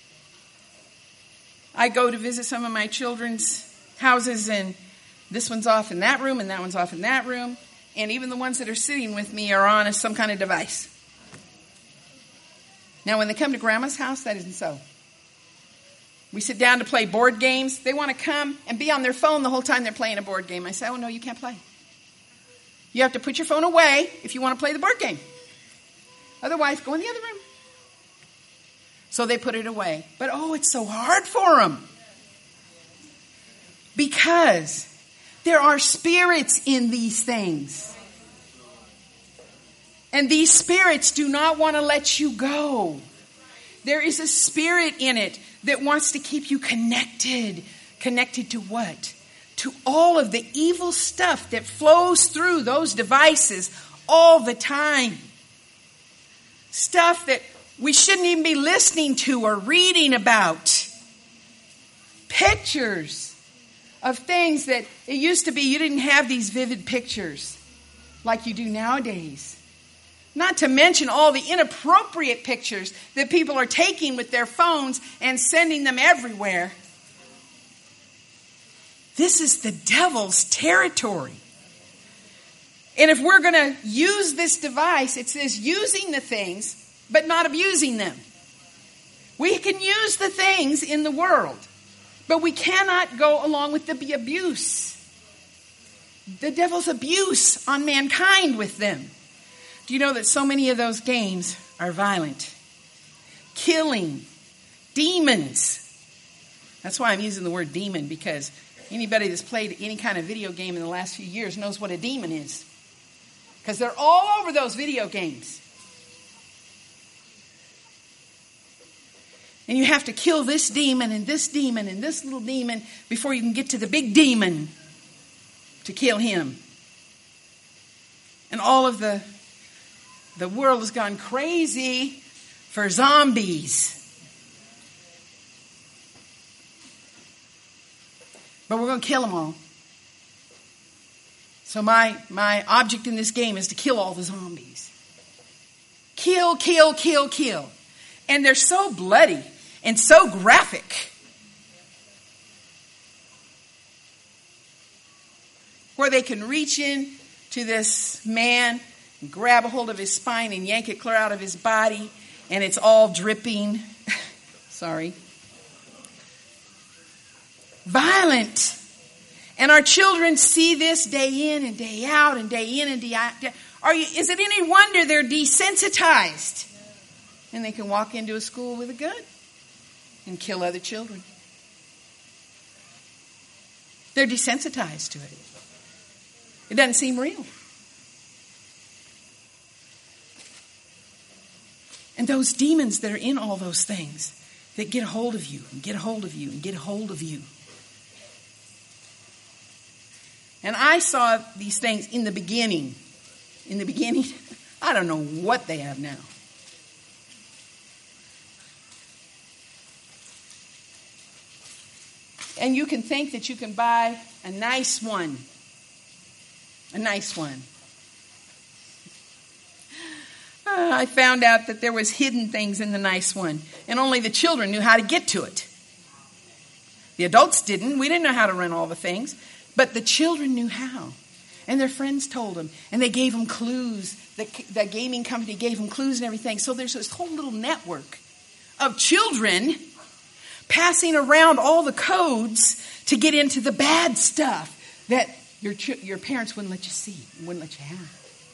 I go to visit some of my children's houses, and this one's off in that room and that one's off in that room. And even the ones that are sitting with me are on some kind of device. Now, when they come to Grandma's house, that isn't so. We sit down to play board games. They want to come and be on their phone the whole time they're playing a board game. I say, oh, no, you can't play. You have to put your phone away if you want to play the board game. Otherwise, go in the other room. So they put it away. But, oh, it's so hard for them. Because there are spirits in these things. And these spirits do not want to let you go. There is a spirit in it that wants to keep you connected. Connected to what? To all of the evil stuff that flows through those devices all the time. Stuff that we shouldn't even be listening to or reading about. Pictures of things that it used to be you didn't have these vivid pictures like you do nowadays. Not to mention all the inappropriate pictures that people are taking with their phones and sending them everywhere. This is the devil's territory. And if we're going to use this device, it says using the things, but not abusing them. We can use the things in the world, but we cannot go along with the abuse. The devil's abuse on mankind with them. Do you know that so many of those games are violent? Killing. Demons. That's why I'm using the word demon, because anybody that's played any kind of video game in the last few years knows what a demon is. Because they're all over those video games. And you have to kill this demon and this demon and this little demon before you can get to the big demon to kill him. And all of the world has gone crazy for zombies. But we're going to kill them all. So my object in this game is to kill all the zombies. Kill, kill, kill, kill. And they're so bloody and so graphic. Where they can reach in to this man and grab a hold of his spine and yank it clear out of his body, and it's all dripping. Sorry. Violent. And our children see this day in and day out and day in and day out. Is it any wonder they're desensitized? And they can walk into a school with a gun and kill other children. They're desensitized to it. It doesn't seem real. And those demons that are in all those things that get a hold of you and get a hold of you and get a hold of you. And I saw these things in the beginning. In the beginning, I don't know what they have now. And you can think that you can buy a nice one. A nice one. I found out that there was hidden things in the nice one. And only the children knew how to get to it. The adults didn't. We didn't know how to run all the things. But the children knew how. And their friends told them. And they gave them clues. The gaming company gave them clues and everything. So there's this whole little network of children passing around all the codes to get into the bad stuff that your parents wouldn't let you see, wouldn't let you have.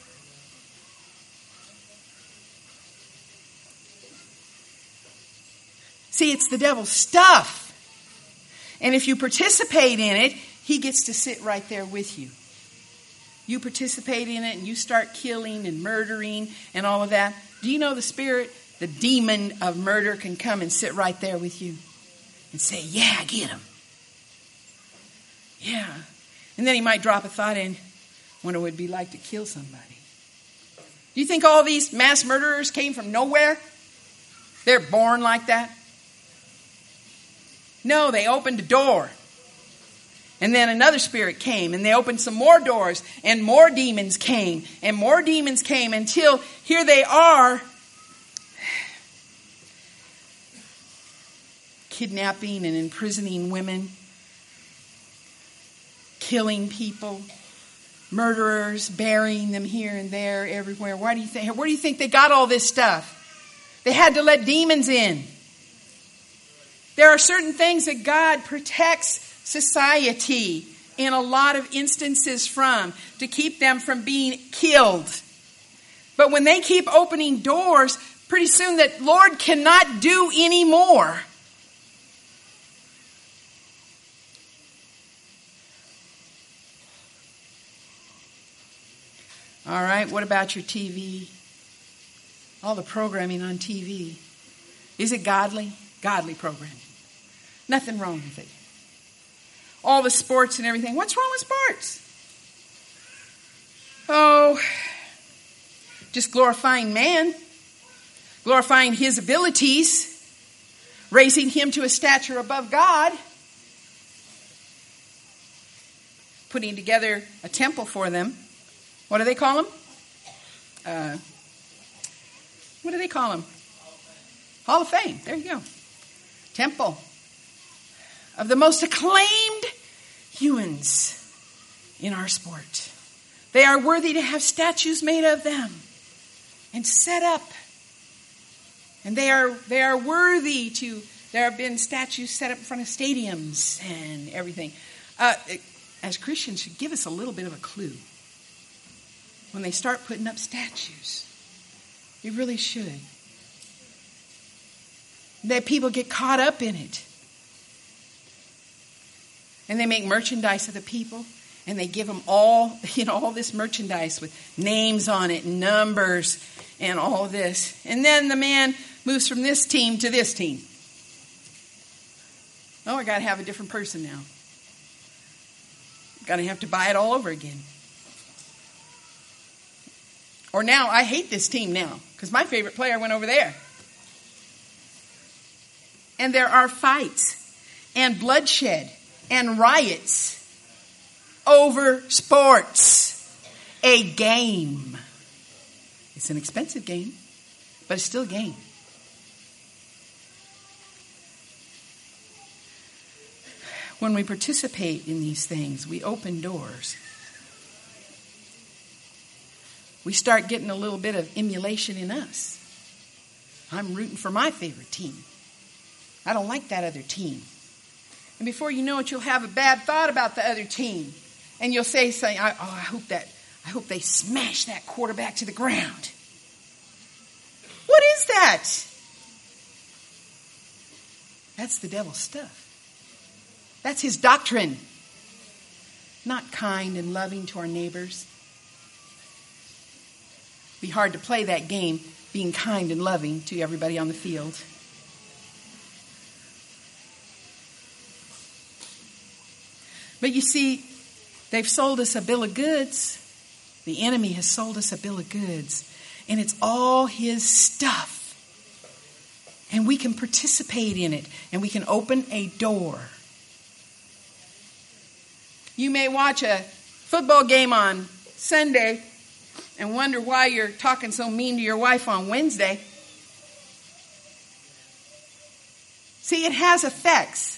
See, it's the devil's stuff. And if you participate in it, he gets to sit right there with you. You participate in it and you start killing and murdering and all of that. Do you know the spirit, the demon of murder can come and sit right there with you and say, yeah, get him. Yeah. And then he might drop a thought in, wonder what it would be like to kill somebody. Do you think all these mass murderers came from nowhere? They're born like that? No, they opened a door. And then another spirit came, and they opened some more doors, and more demons came, and more demons came, until here they are, kidnapping and imprisoning women, killing people, murderers, burying them here and there, everywhere. Where do you think they got all this stuff? They had to let demons in. There are certain things that God protects society in a lot of instances from, to keep them from being killed. But when they keep opening doors, pretty soon that Lord cannot do any more. All right, what about your TV? All the programming on TV. Is it godly? Godly programming. Nothing wrong with it. All the sports and everything. What's wrong with sports? Oh, just glorifying man. Glorifying his abilities. Raising him to a stature above God. Putting together a temple for them. What do they call them? What do they call them? Hall of Fame. There you go. Temple of the most acclaimed humans in our sport. They are worthy to have statues made of them and set up. And they are worthy to, there have been statues set up in front of stadiums and everything. As Christians, should give us a little bit of a clue when they start putting up statues. You really should. That people get caught up in it. And they make merchandise of the people. And they give them all this merchandise with names on it and numbers and all this. And then the man moves from this team to this team. Oh, I got to have a different person now. Got to have to buy it all over again. Or now, I hate this team now because my favorite player went over there. And there are fights and bloodshed and riots over sports. A game. It's an expensive game, but it's still a game. When we participate in these things, we open doors. We start getting a little bit of emulation in us. I'm rooting for my favorite team. I don't like that other team. And before you know it, you'll have a bad thought about the other team. And you'll say something, I hope they smash that quarterback to the ground. What is that? That's the devil's stuff. That's his doctrine. Not kind and loving to our neighbors. It'd be hard to play that game, being kind and loving to everybody on the field. But you see, they've sold us a bill of goods. The enemy has sold us a bill of goods. And it's all his stuff. And we can participate in it. And we can open a door. You may watch a football game on Sunday and wonder why you're talking so mean to your wife on Wednesday. See, it has effects.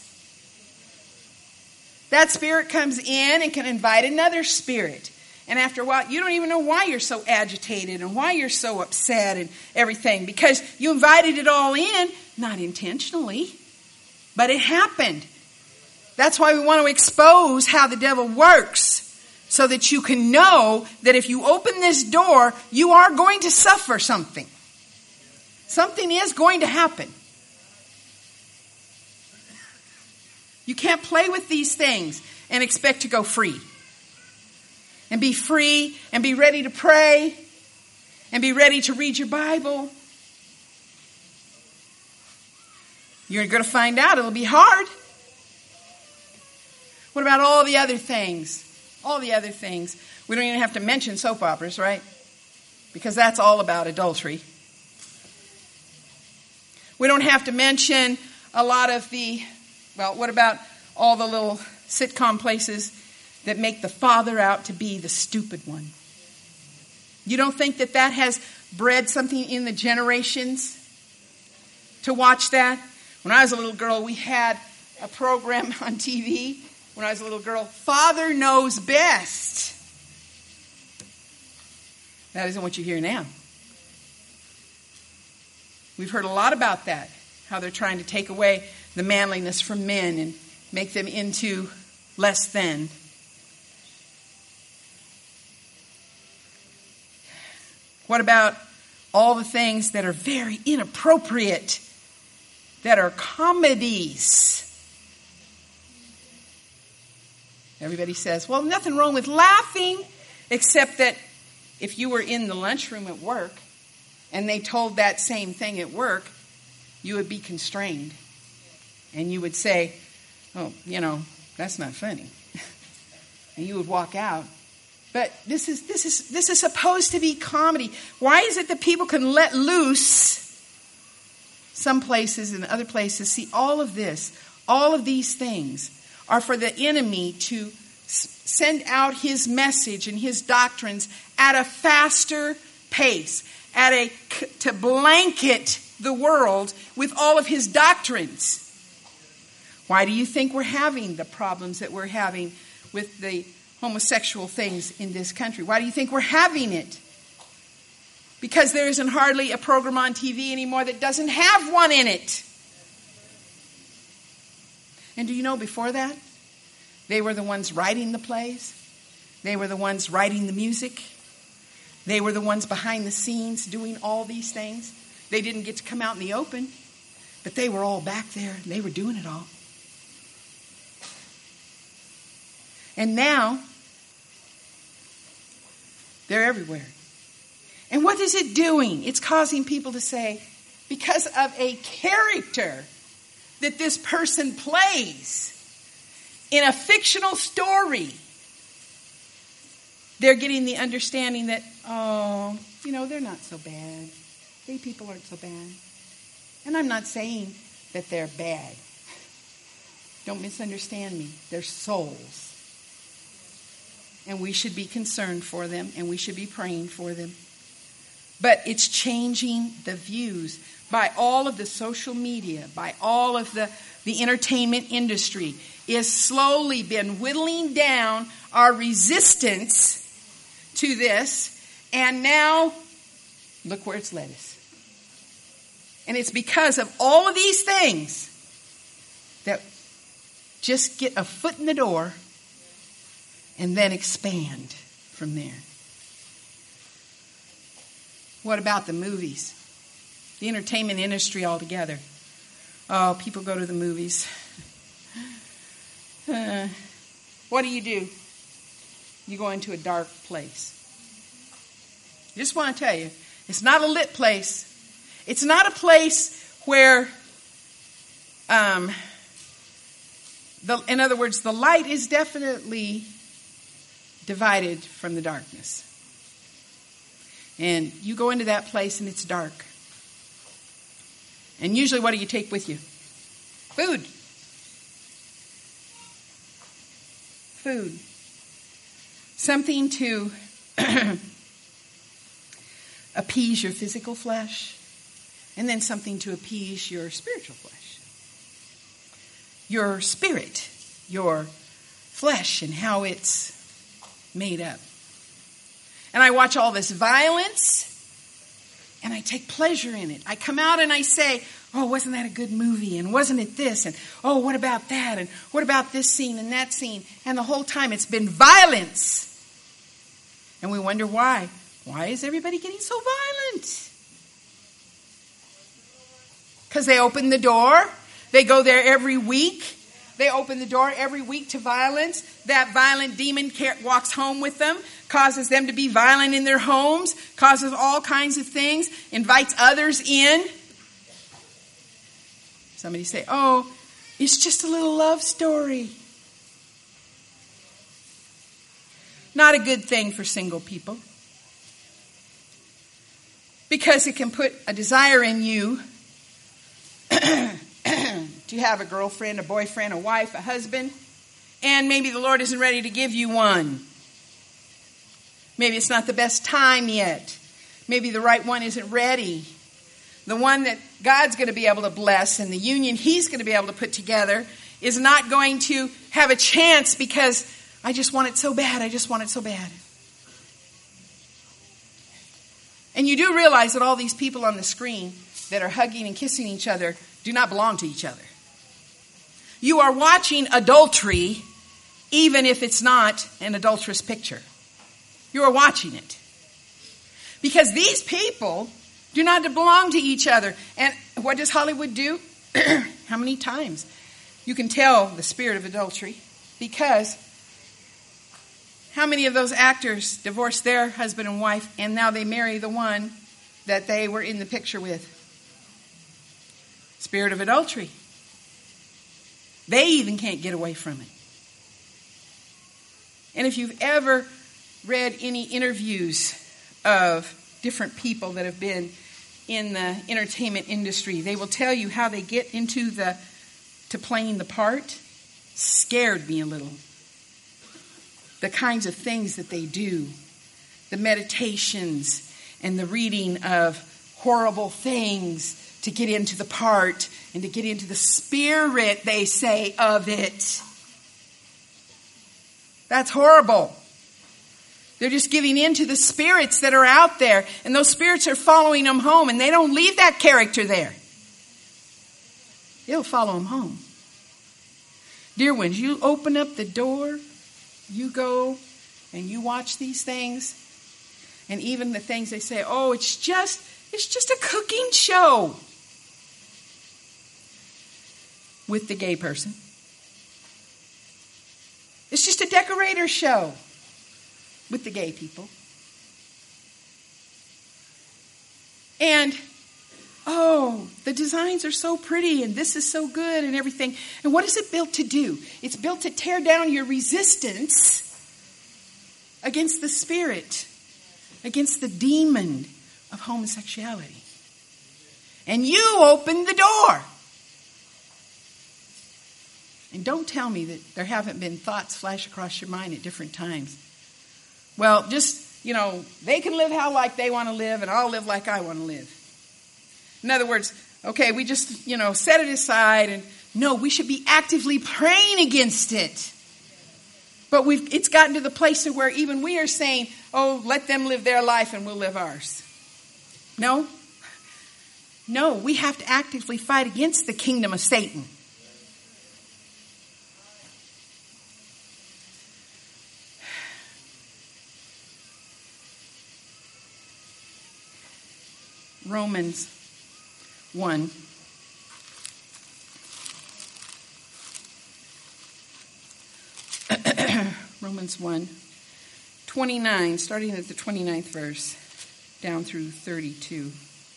That spirit comes in and can invite another spirit. And after a while, you don't even know why you're so agitated and why you're so upset and everything. Because you invited it all in, not intentionally. But it happened. That's why we want to expose how the devil works, so that you can know that if you open this door, you are going to suffer something. Something is going to happen. You can't play with these things and expect to go free. And be free and be ready to pray and be ready to read your Bible. You're going to find out it'll be hard. What about all the other things? All the other things. We don't even have to mention soap operas, right? Because that's all about adultery. We don't have to mention a lot of the, well, what about all the little sitcom places that make the father out to be the stupid one? You don't think that that has bred something in the generations to watch that? When I was a little girl, we had a program on TV. When I was a little girl, Father Knows Best. That isn't what you hear now. We've heard a lot about that, how they're trying to take away the manliness from men and make them into less than. What about all the things that are very inappropriate, that are comedies? Everybody says, well, nothing wrong with laughing, except that if you were in the lunchroom at work and they told that same thing at work, you would be constrained. And you would say, oh, that's not funny. And you would walk out. But this is supposed to be comedy. Why is it that people can let loose some places and other places? See, all of these things are for the enemy to send out his message and his doctrines at a faster pace, to blanket the world with all of his doctrines. Why do you think we're having the problems that we're having with the homosexual things in this country? Why do you think we're having it? Because there isn't hardly a program on TV anymore that doesn't have one in it. And do you know before that, they were the ones writing the plays. They were the ones writing the music. They were the ones behind the scenes doing all these things. They didn't get to come out in the open, but they were all back there and they were doing it all. And now, they're everywhere. And what is it doing? It's causing people to say, because of a character that this person plays in a fictional story, they're getting the understanding that, they're not so bad. Gay people aren't so bad. And I'm not saying that they're bad. Don't misunderstand me. They're souls. And we should be concerned for them, and we should be praying for them. But it's changing the views by all of the social media, by all of the entertainment industry, is slowly been whittling down our resistance to this. And now, look where it's led us. And it's because of all of these things that just get a foot in the door and then expand from there. What about the movies? The entertainment industry altogether. Oh, people go to the movies. What do? You go into a dark place. I just want to tell you, it's not a lit place. It's not a place where, in other words, the light is definitely divided from the darkness. And you go into that place and it's dark. And usually what do you take with you? Food. Food. Something to appease your physical flesh, and then something to appease your spiritual flesh. Your spirit, your flesh, and how it's made up. And I watch all this violence, and I take pleasure in it. I come out and I say, oh, wasn't that a good movie? And wasn't it this? And oh, what about that? And what about this scene and that scene? And the whole time it's been violence. And we wonder why. Why is everybody getting so violent? Because they open the door. They go there every week. They open the door every week to violence. That violent demon walks home with them, causes them to be violent in their homes, causes all kinds of things, invites others in. Somebody say, oh, it's just a little love story. Not a good thing for single people. Because it can put a desire in you to have a girlfriend, a boyfriend, a wife, a husband, and maybe the Lord isn't ready to give you one. Maybe it's not the best time yet. Maybe the right one isn't ready. The one that God's going to be able to bless and the union He's going to be able to put together is not going to have a chance because I just want it so bad. I just want it so bad. And you do realize that all these people on the screen that are hugging and kissing each other do not belong to each other. You are watching adultery, even if it's not an adulterous picture. You are watching it. Because these people do not belong to each other. And what does Hollywood do? How many times? You can tell the spirit of adultery. Because how many of those actors divorced their husband and wife and now they marry the one that they were in the picture with? Spirit of adultery. They even can't get away from it. And if you've ever read any interviews of different people that have been in the entertainment industry, they will tell you how they get into to playing the part. Scared me a little. The kinds of things that they do, the meditations and the reading of horrible things to get into the part and to get into the spirit, they say, of it. That's horrible. They're just giving in to the spirits that are out there, and those spirits are following them home, and they don't leave that character there. They'll follow them home. Dear ones, you open up the door, you go and you watch these things, and even the things they say, oh, it's just a cooking show with the gay person. It's just a decorator show with the gay people. And, oh, the designs are so pretty and this is so good and everything. And what is it built to do? It's built to tear down your resistance against the spirit, against the demon of homosexuality. And you open the door. And don't tell me that there haven't been thoughts flash across your mind at different times. Well, just, they can live how like they want to live and I'll live like I want to live. In other words, okay, we just, set it aside and no, we should be actively praying against it. But it's gotten to the place where even we are saying, oh, let them live their life and we'll live ours. No, we have to actively fight against the kingdom of Satan. Romans 1. Romans 1, 29, starting at the 29th verse, down through 32.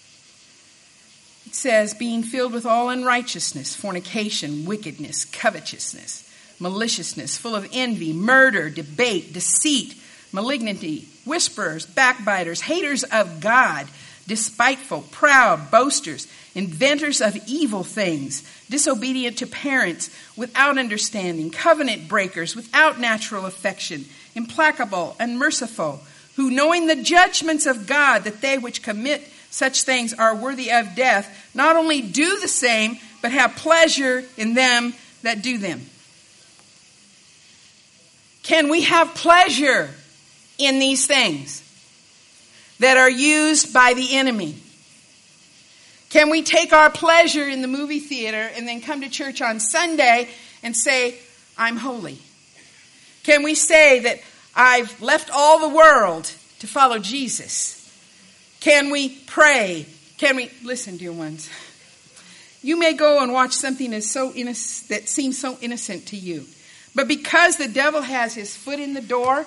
It says, being filled with all unrighteousness, fornication, wickedness, covetousness, maliciousness, full of envy, murder, debate, deceit, malignity, whisperers, backbiters, haters of God, despiteful, proud, boasters, inventors of evil things, disobedient to parents, without understanding, covenant breakers, without natural affection, implacable, unmerciful, who knowing the judgments of God, that they which commit such things are worthy of death, not only do the same, but have pleasure in them that do them. Can we have pleasure in these things that are used by the enemy? Can we take our pleasure in the movie theater and then come to church on Sunday and say, I'm holy? Can we say that I've left all the world to follow Jesus? Can we pray? Can we, listen, dear ones, you may go and watch something that seems so innocent to you. But because the devil has his foot in the door,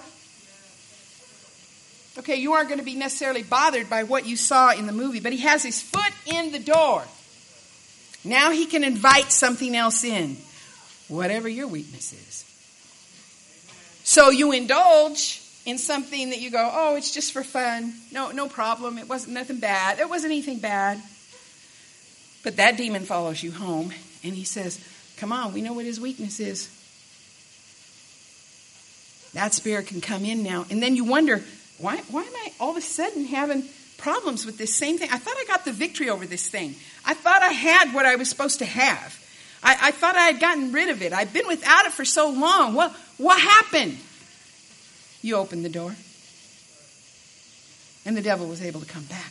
okay, you aren't going to be necessarily bothered by what you saw in the movie, but he has his foot in the door. Now he can invite something else in, whatever your weakness is. So you indulge in something that you go, oh, it's just for fun. No problem. It wasn't nothing bad. It wasn't anything bad. But that demon follows you home, and he says, come on, we know what his weakness is. That spirit can come in now. And then you wonder, why am I all of a sudden having problems with this same thing? I thought I got the victory over this thing. I thought I had what I was supposed to have. I thought I had gotten rid of it. I've been without it for so long. What happened? You opened the door. And the devil was able to come back.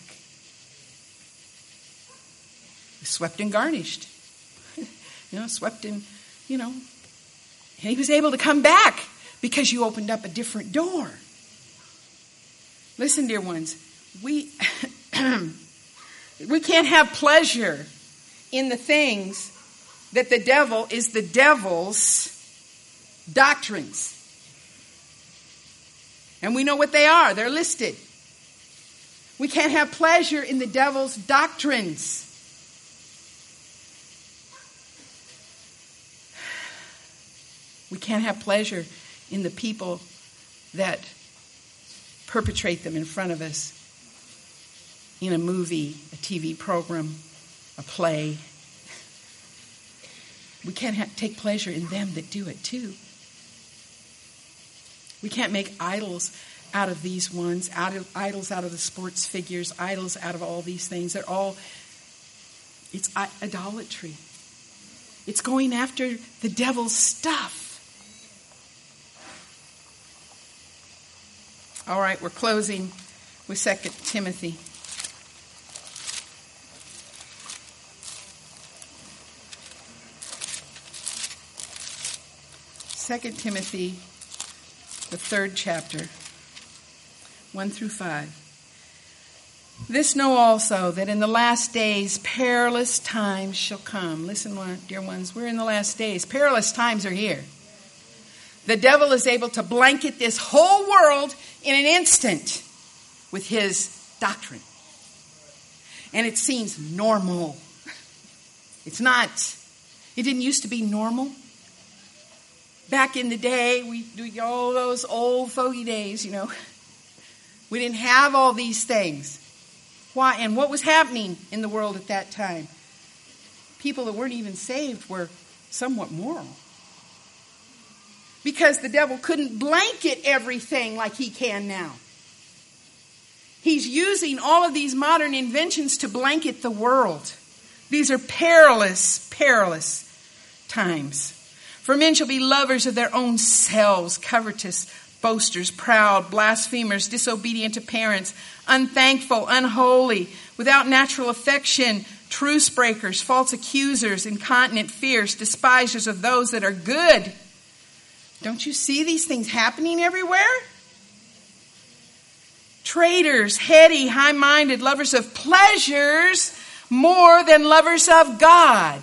Swept and garnished. Swept and, And he was able to come back because you opened up a different door. Listen, dear ones, we can't have pleasure in the things that the devil is the devil's doctrines. And we know what they are. They're listed. We can't have pleasure in the devil's doctrines. We can't have pleasure in the people that perpetrate them in front of us in a movie, a TV program, a play. We can't take pleasure in them that do it too. We can't make idols out of these ones, idols out of the sports figures, idols out of all these things. It's idolatry. It's going after the devil's stuff. All right, we're closing with 2 Timothy. 2 Timothy, the 3rd chapter, 1 through 5. This know also, that in the last days perilous times shall come. Listen, dear ones, we're in the last days. Perilous times are here. The devil is able to blanket this whole world in an instant with his doctrine. And it seems normal. It's not. It didn't used to be normal. Back in the day, we do all those old fogey days, We didn't have all these things. Why? And what was happening in the world at that time? People that weren't even saved were somewhat moral. Because the devil couldn't blanket everything like he can now. He's using all of these modern inventions to blanket the world. These are perilous, perilous times. For men shall be lovers of their own selves, covetous, boasters, proud, blasphemers, disobedient to parents, unthankful, unholy, without natural affection, truce breakers, false accusers, incontinent, fierce, despisers of those that are good. Don't you see these things happening everywhere? Traitors, heady, high-minded, lovers of pleasures more than lovers of God.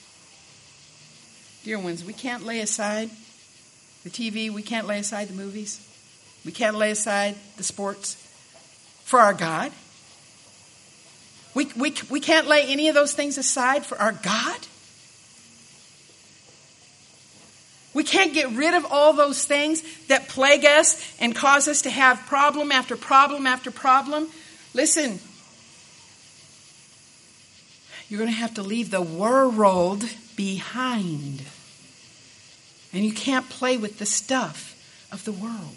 Dear ones, we can't lay aside the TV. We can't lay aside the movies. We can't lay aside the sports for our God. We can't lay any of those things aside for our God. We can't get rid of all those things that plague us and cause us to have problem after problem after problem. Listen, you're going to have to leave the world behind. And you can't play with the stuff of the world.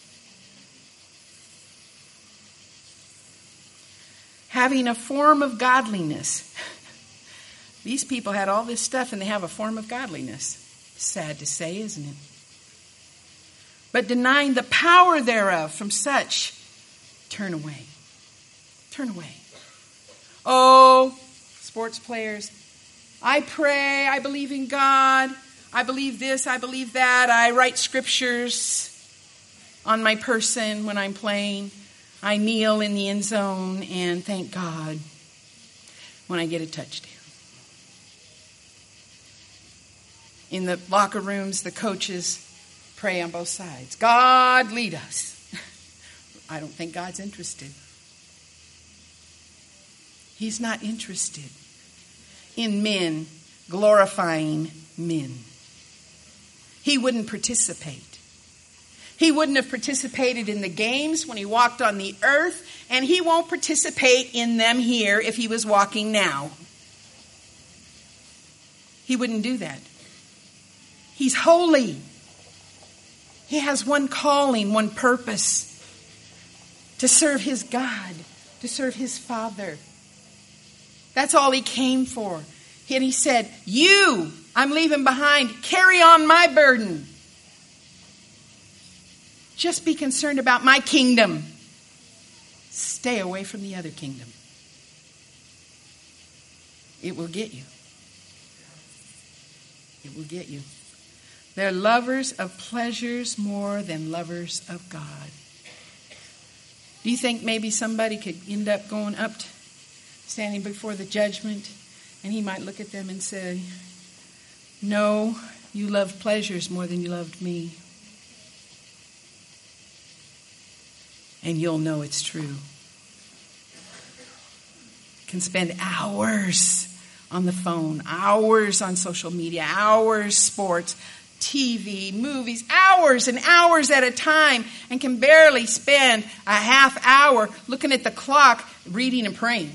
Having a form of godliness. These people had all this stuff and they have a form of godliness. Sad to say, isn't it? But denying the power thereof, from such, turn away. Turn away. Oh, sports players. I pray, I believe in God, I believe this, I believe that. I write scriptures on my person when I'm playing. I kneel in the end zone and thank God when I get a touchdown. In the locker rooms, the coaches pray on both sides. God, lead us. I don't think God's interested. He's not interested in men glorifying men. He wouldn't participate. He wouldn't have participated in the games when he walked on the earth, and he won't participate in them here if he was walking now. He wouldn't do that. He's holy. He has one calling, one purpose. To serve his God. To serve his Father. That's all he came for. And he said, you, I'm leaving behind. Carry on my burden. Just be concerned about my kingdom. Stay away from the other kingdom. It will get you. It will get you. They're lovers of pleasures more than lovers of God. Do you think maybe somebody could end up going up, standing before the judgment, and he might look at them and say, no, you loved pleasures more than you loved me. And you'll know it's true. Can spend hours on the phone, hours on social media, hours sports, TV, movies, hours and hours at a time, and can barely spend a half hour looking at the clock, reading and praying.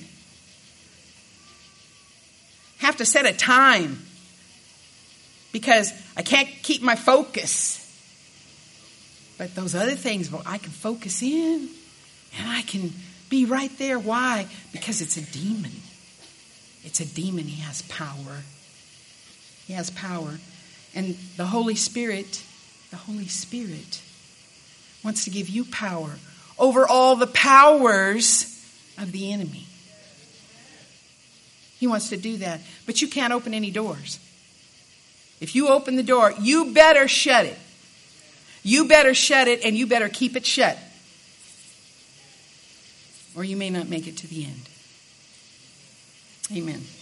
Have to set a time because I can't keep my focus. But those other things, well, I can focus in and I can be right there. Why? Because it's a demon. It's a demon. He has power. He has power. And the Holy Spirit wants to give you power over all the powers of the enemy. He wants to do that. But you can't open any doors. If you open the door, you better shut it. You better shut it and you better keep it shut. Or you may not make it to the end. Amen.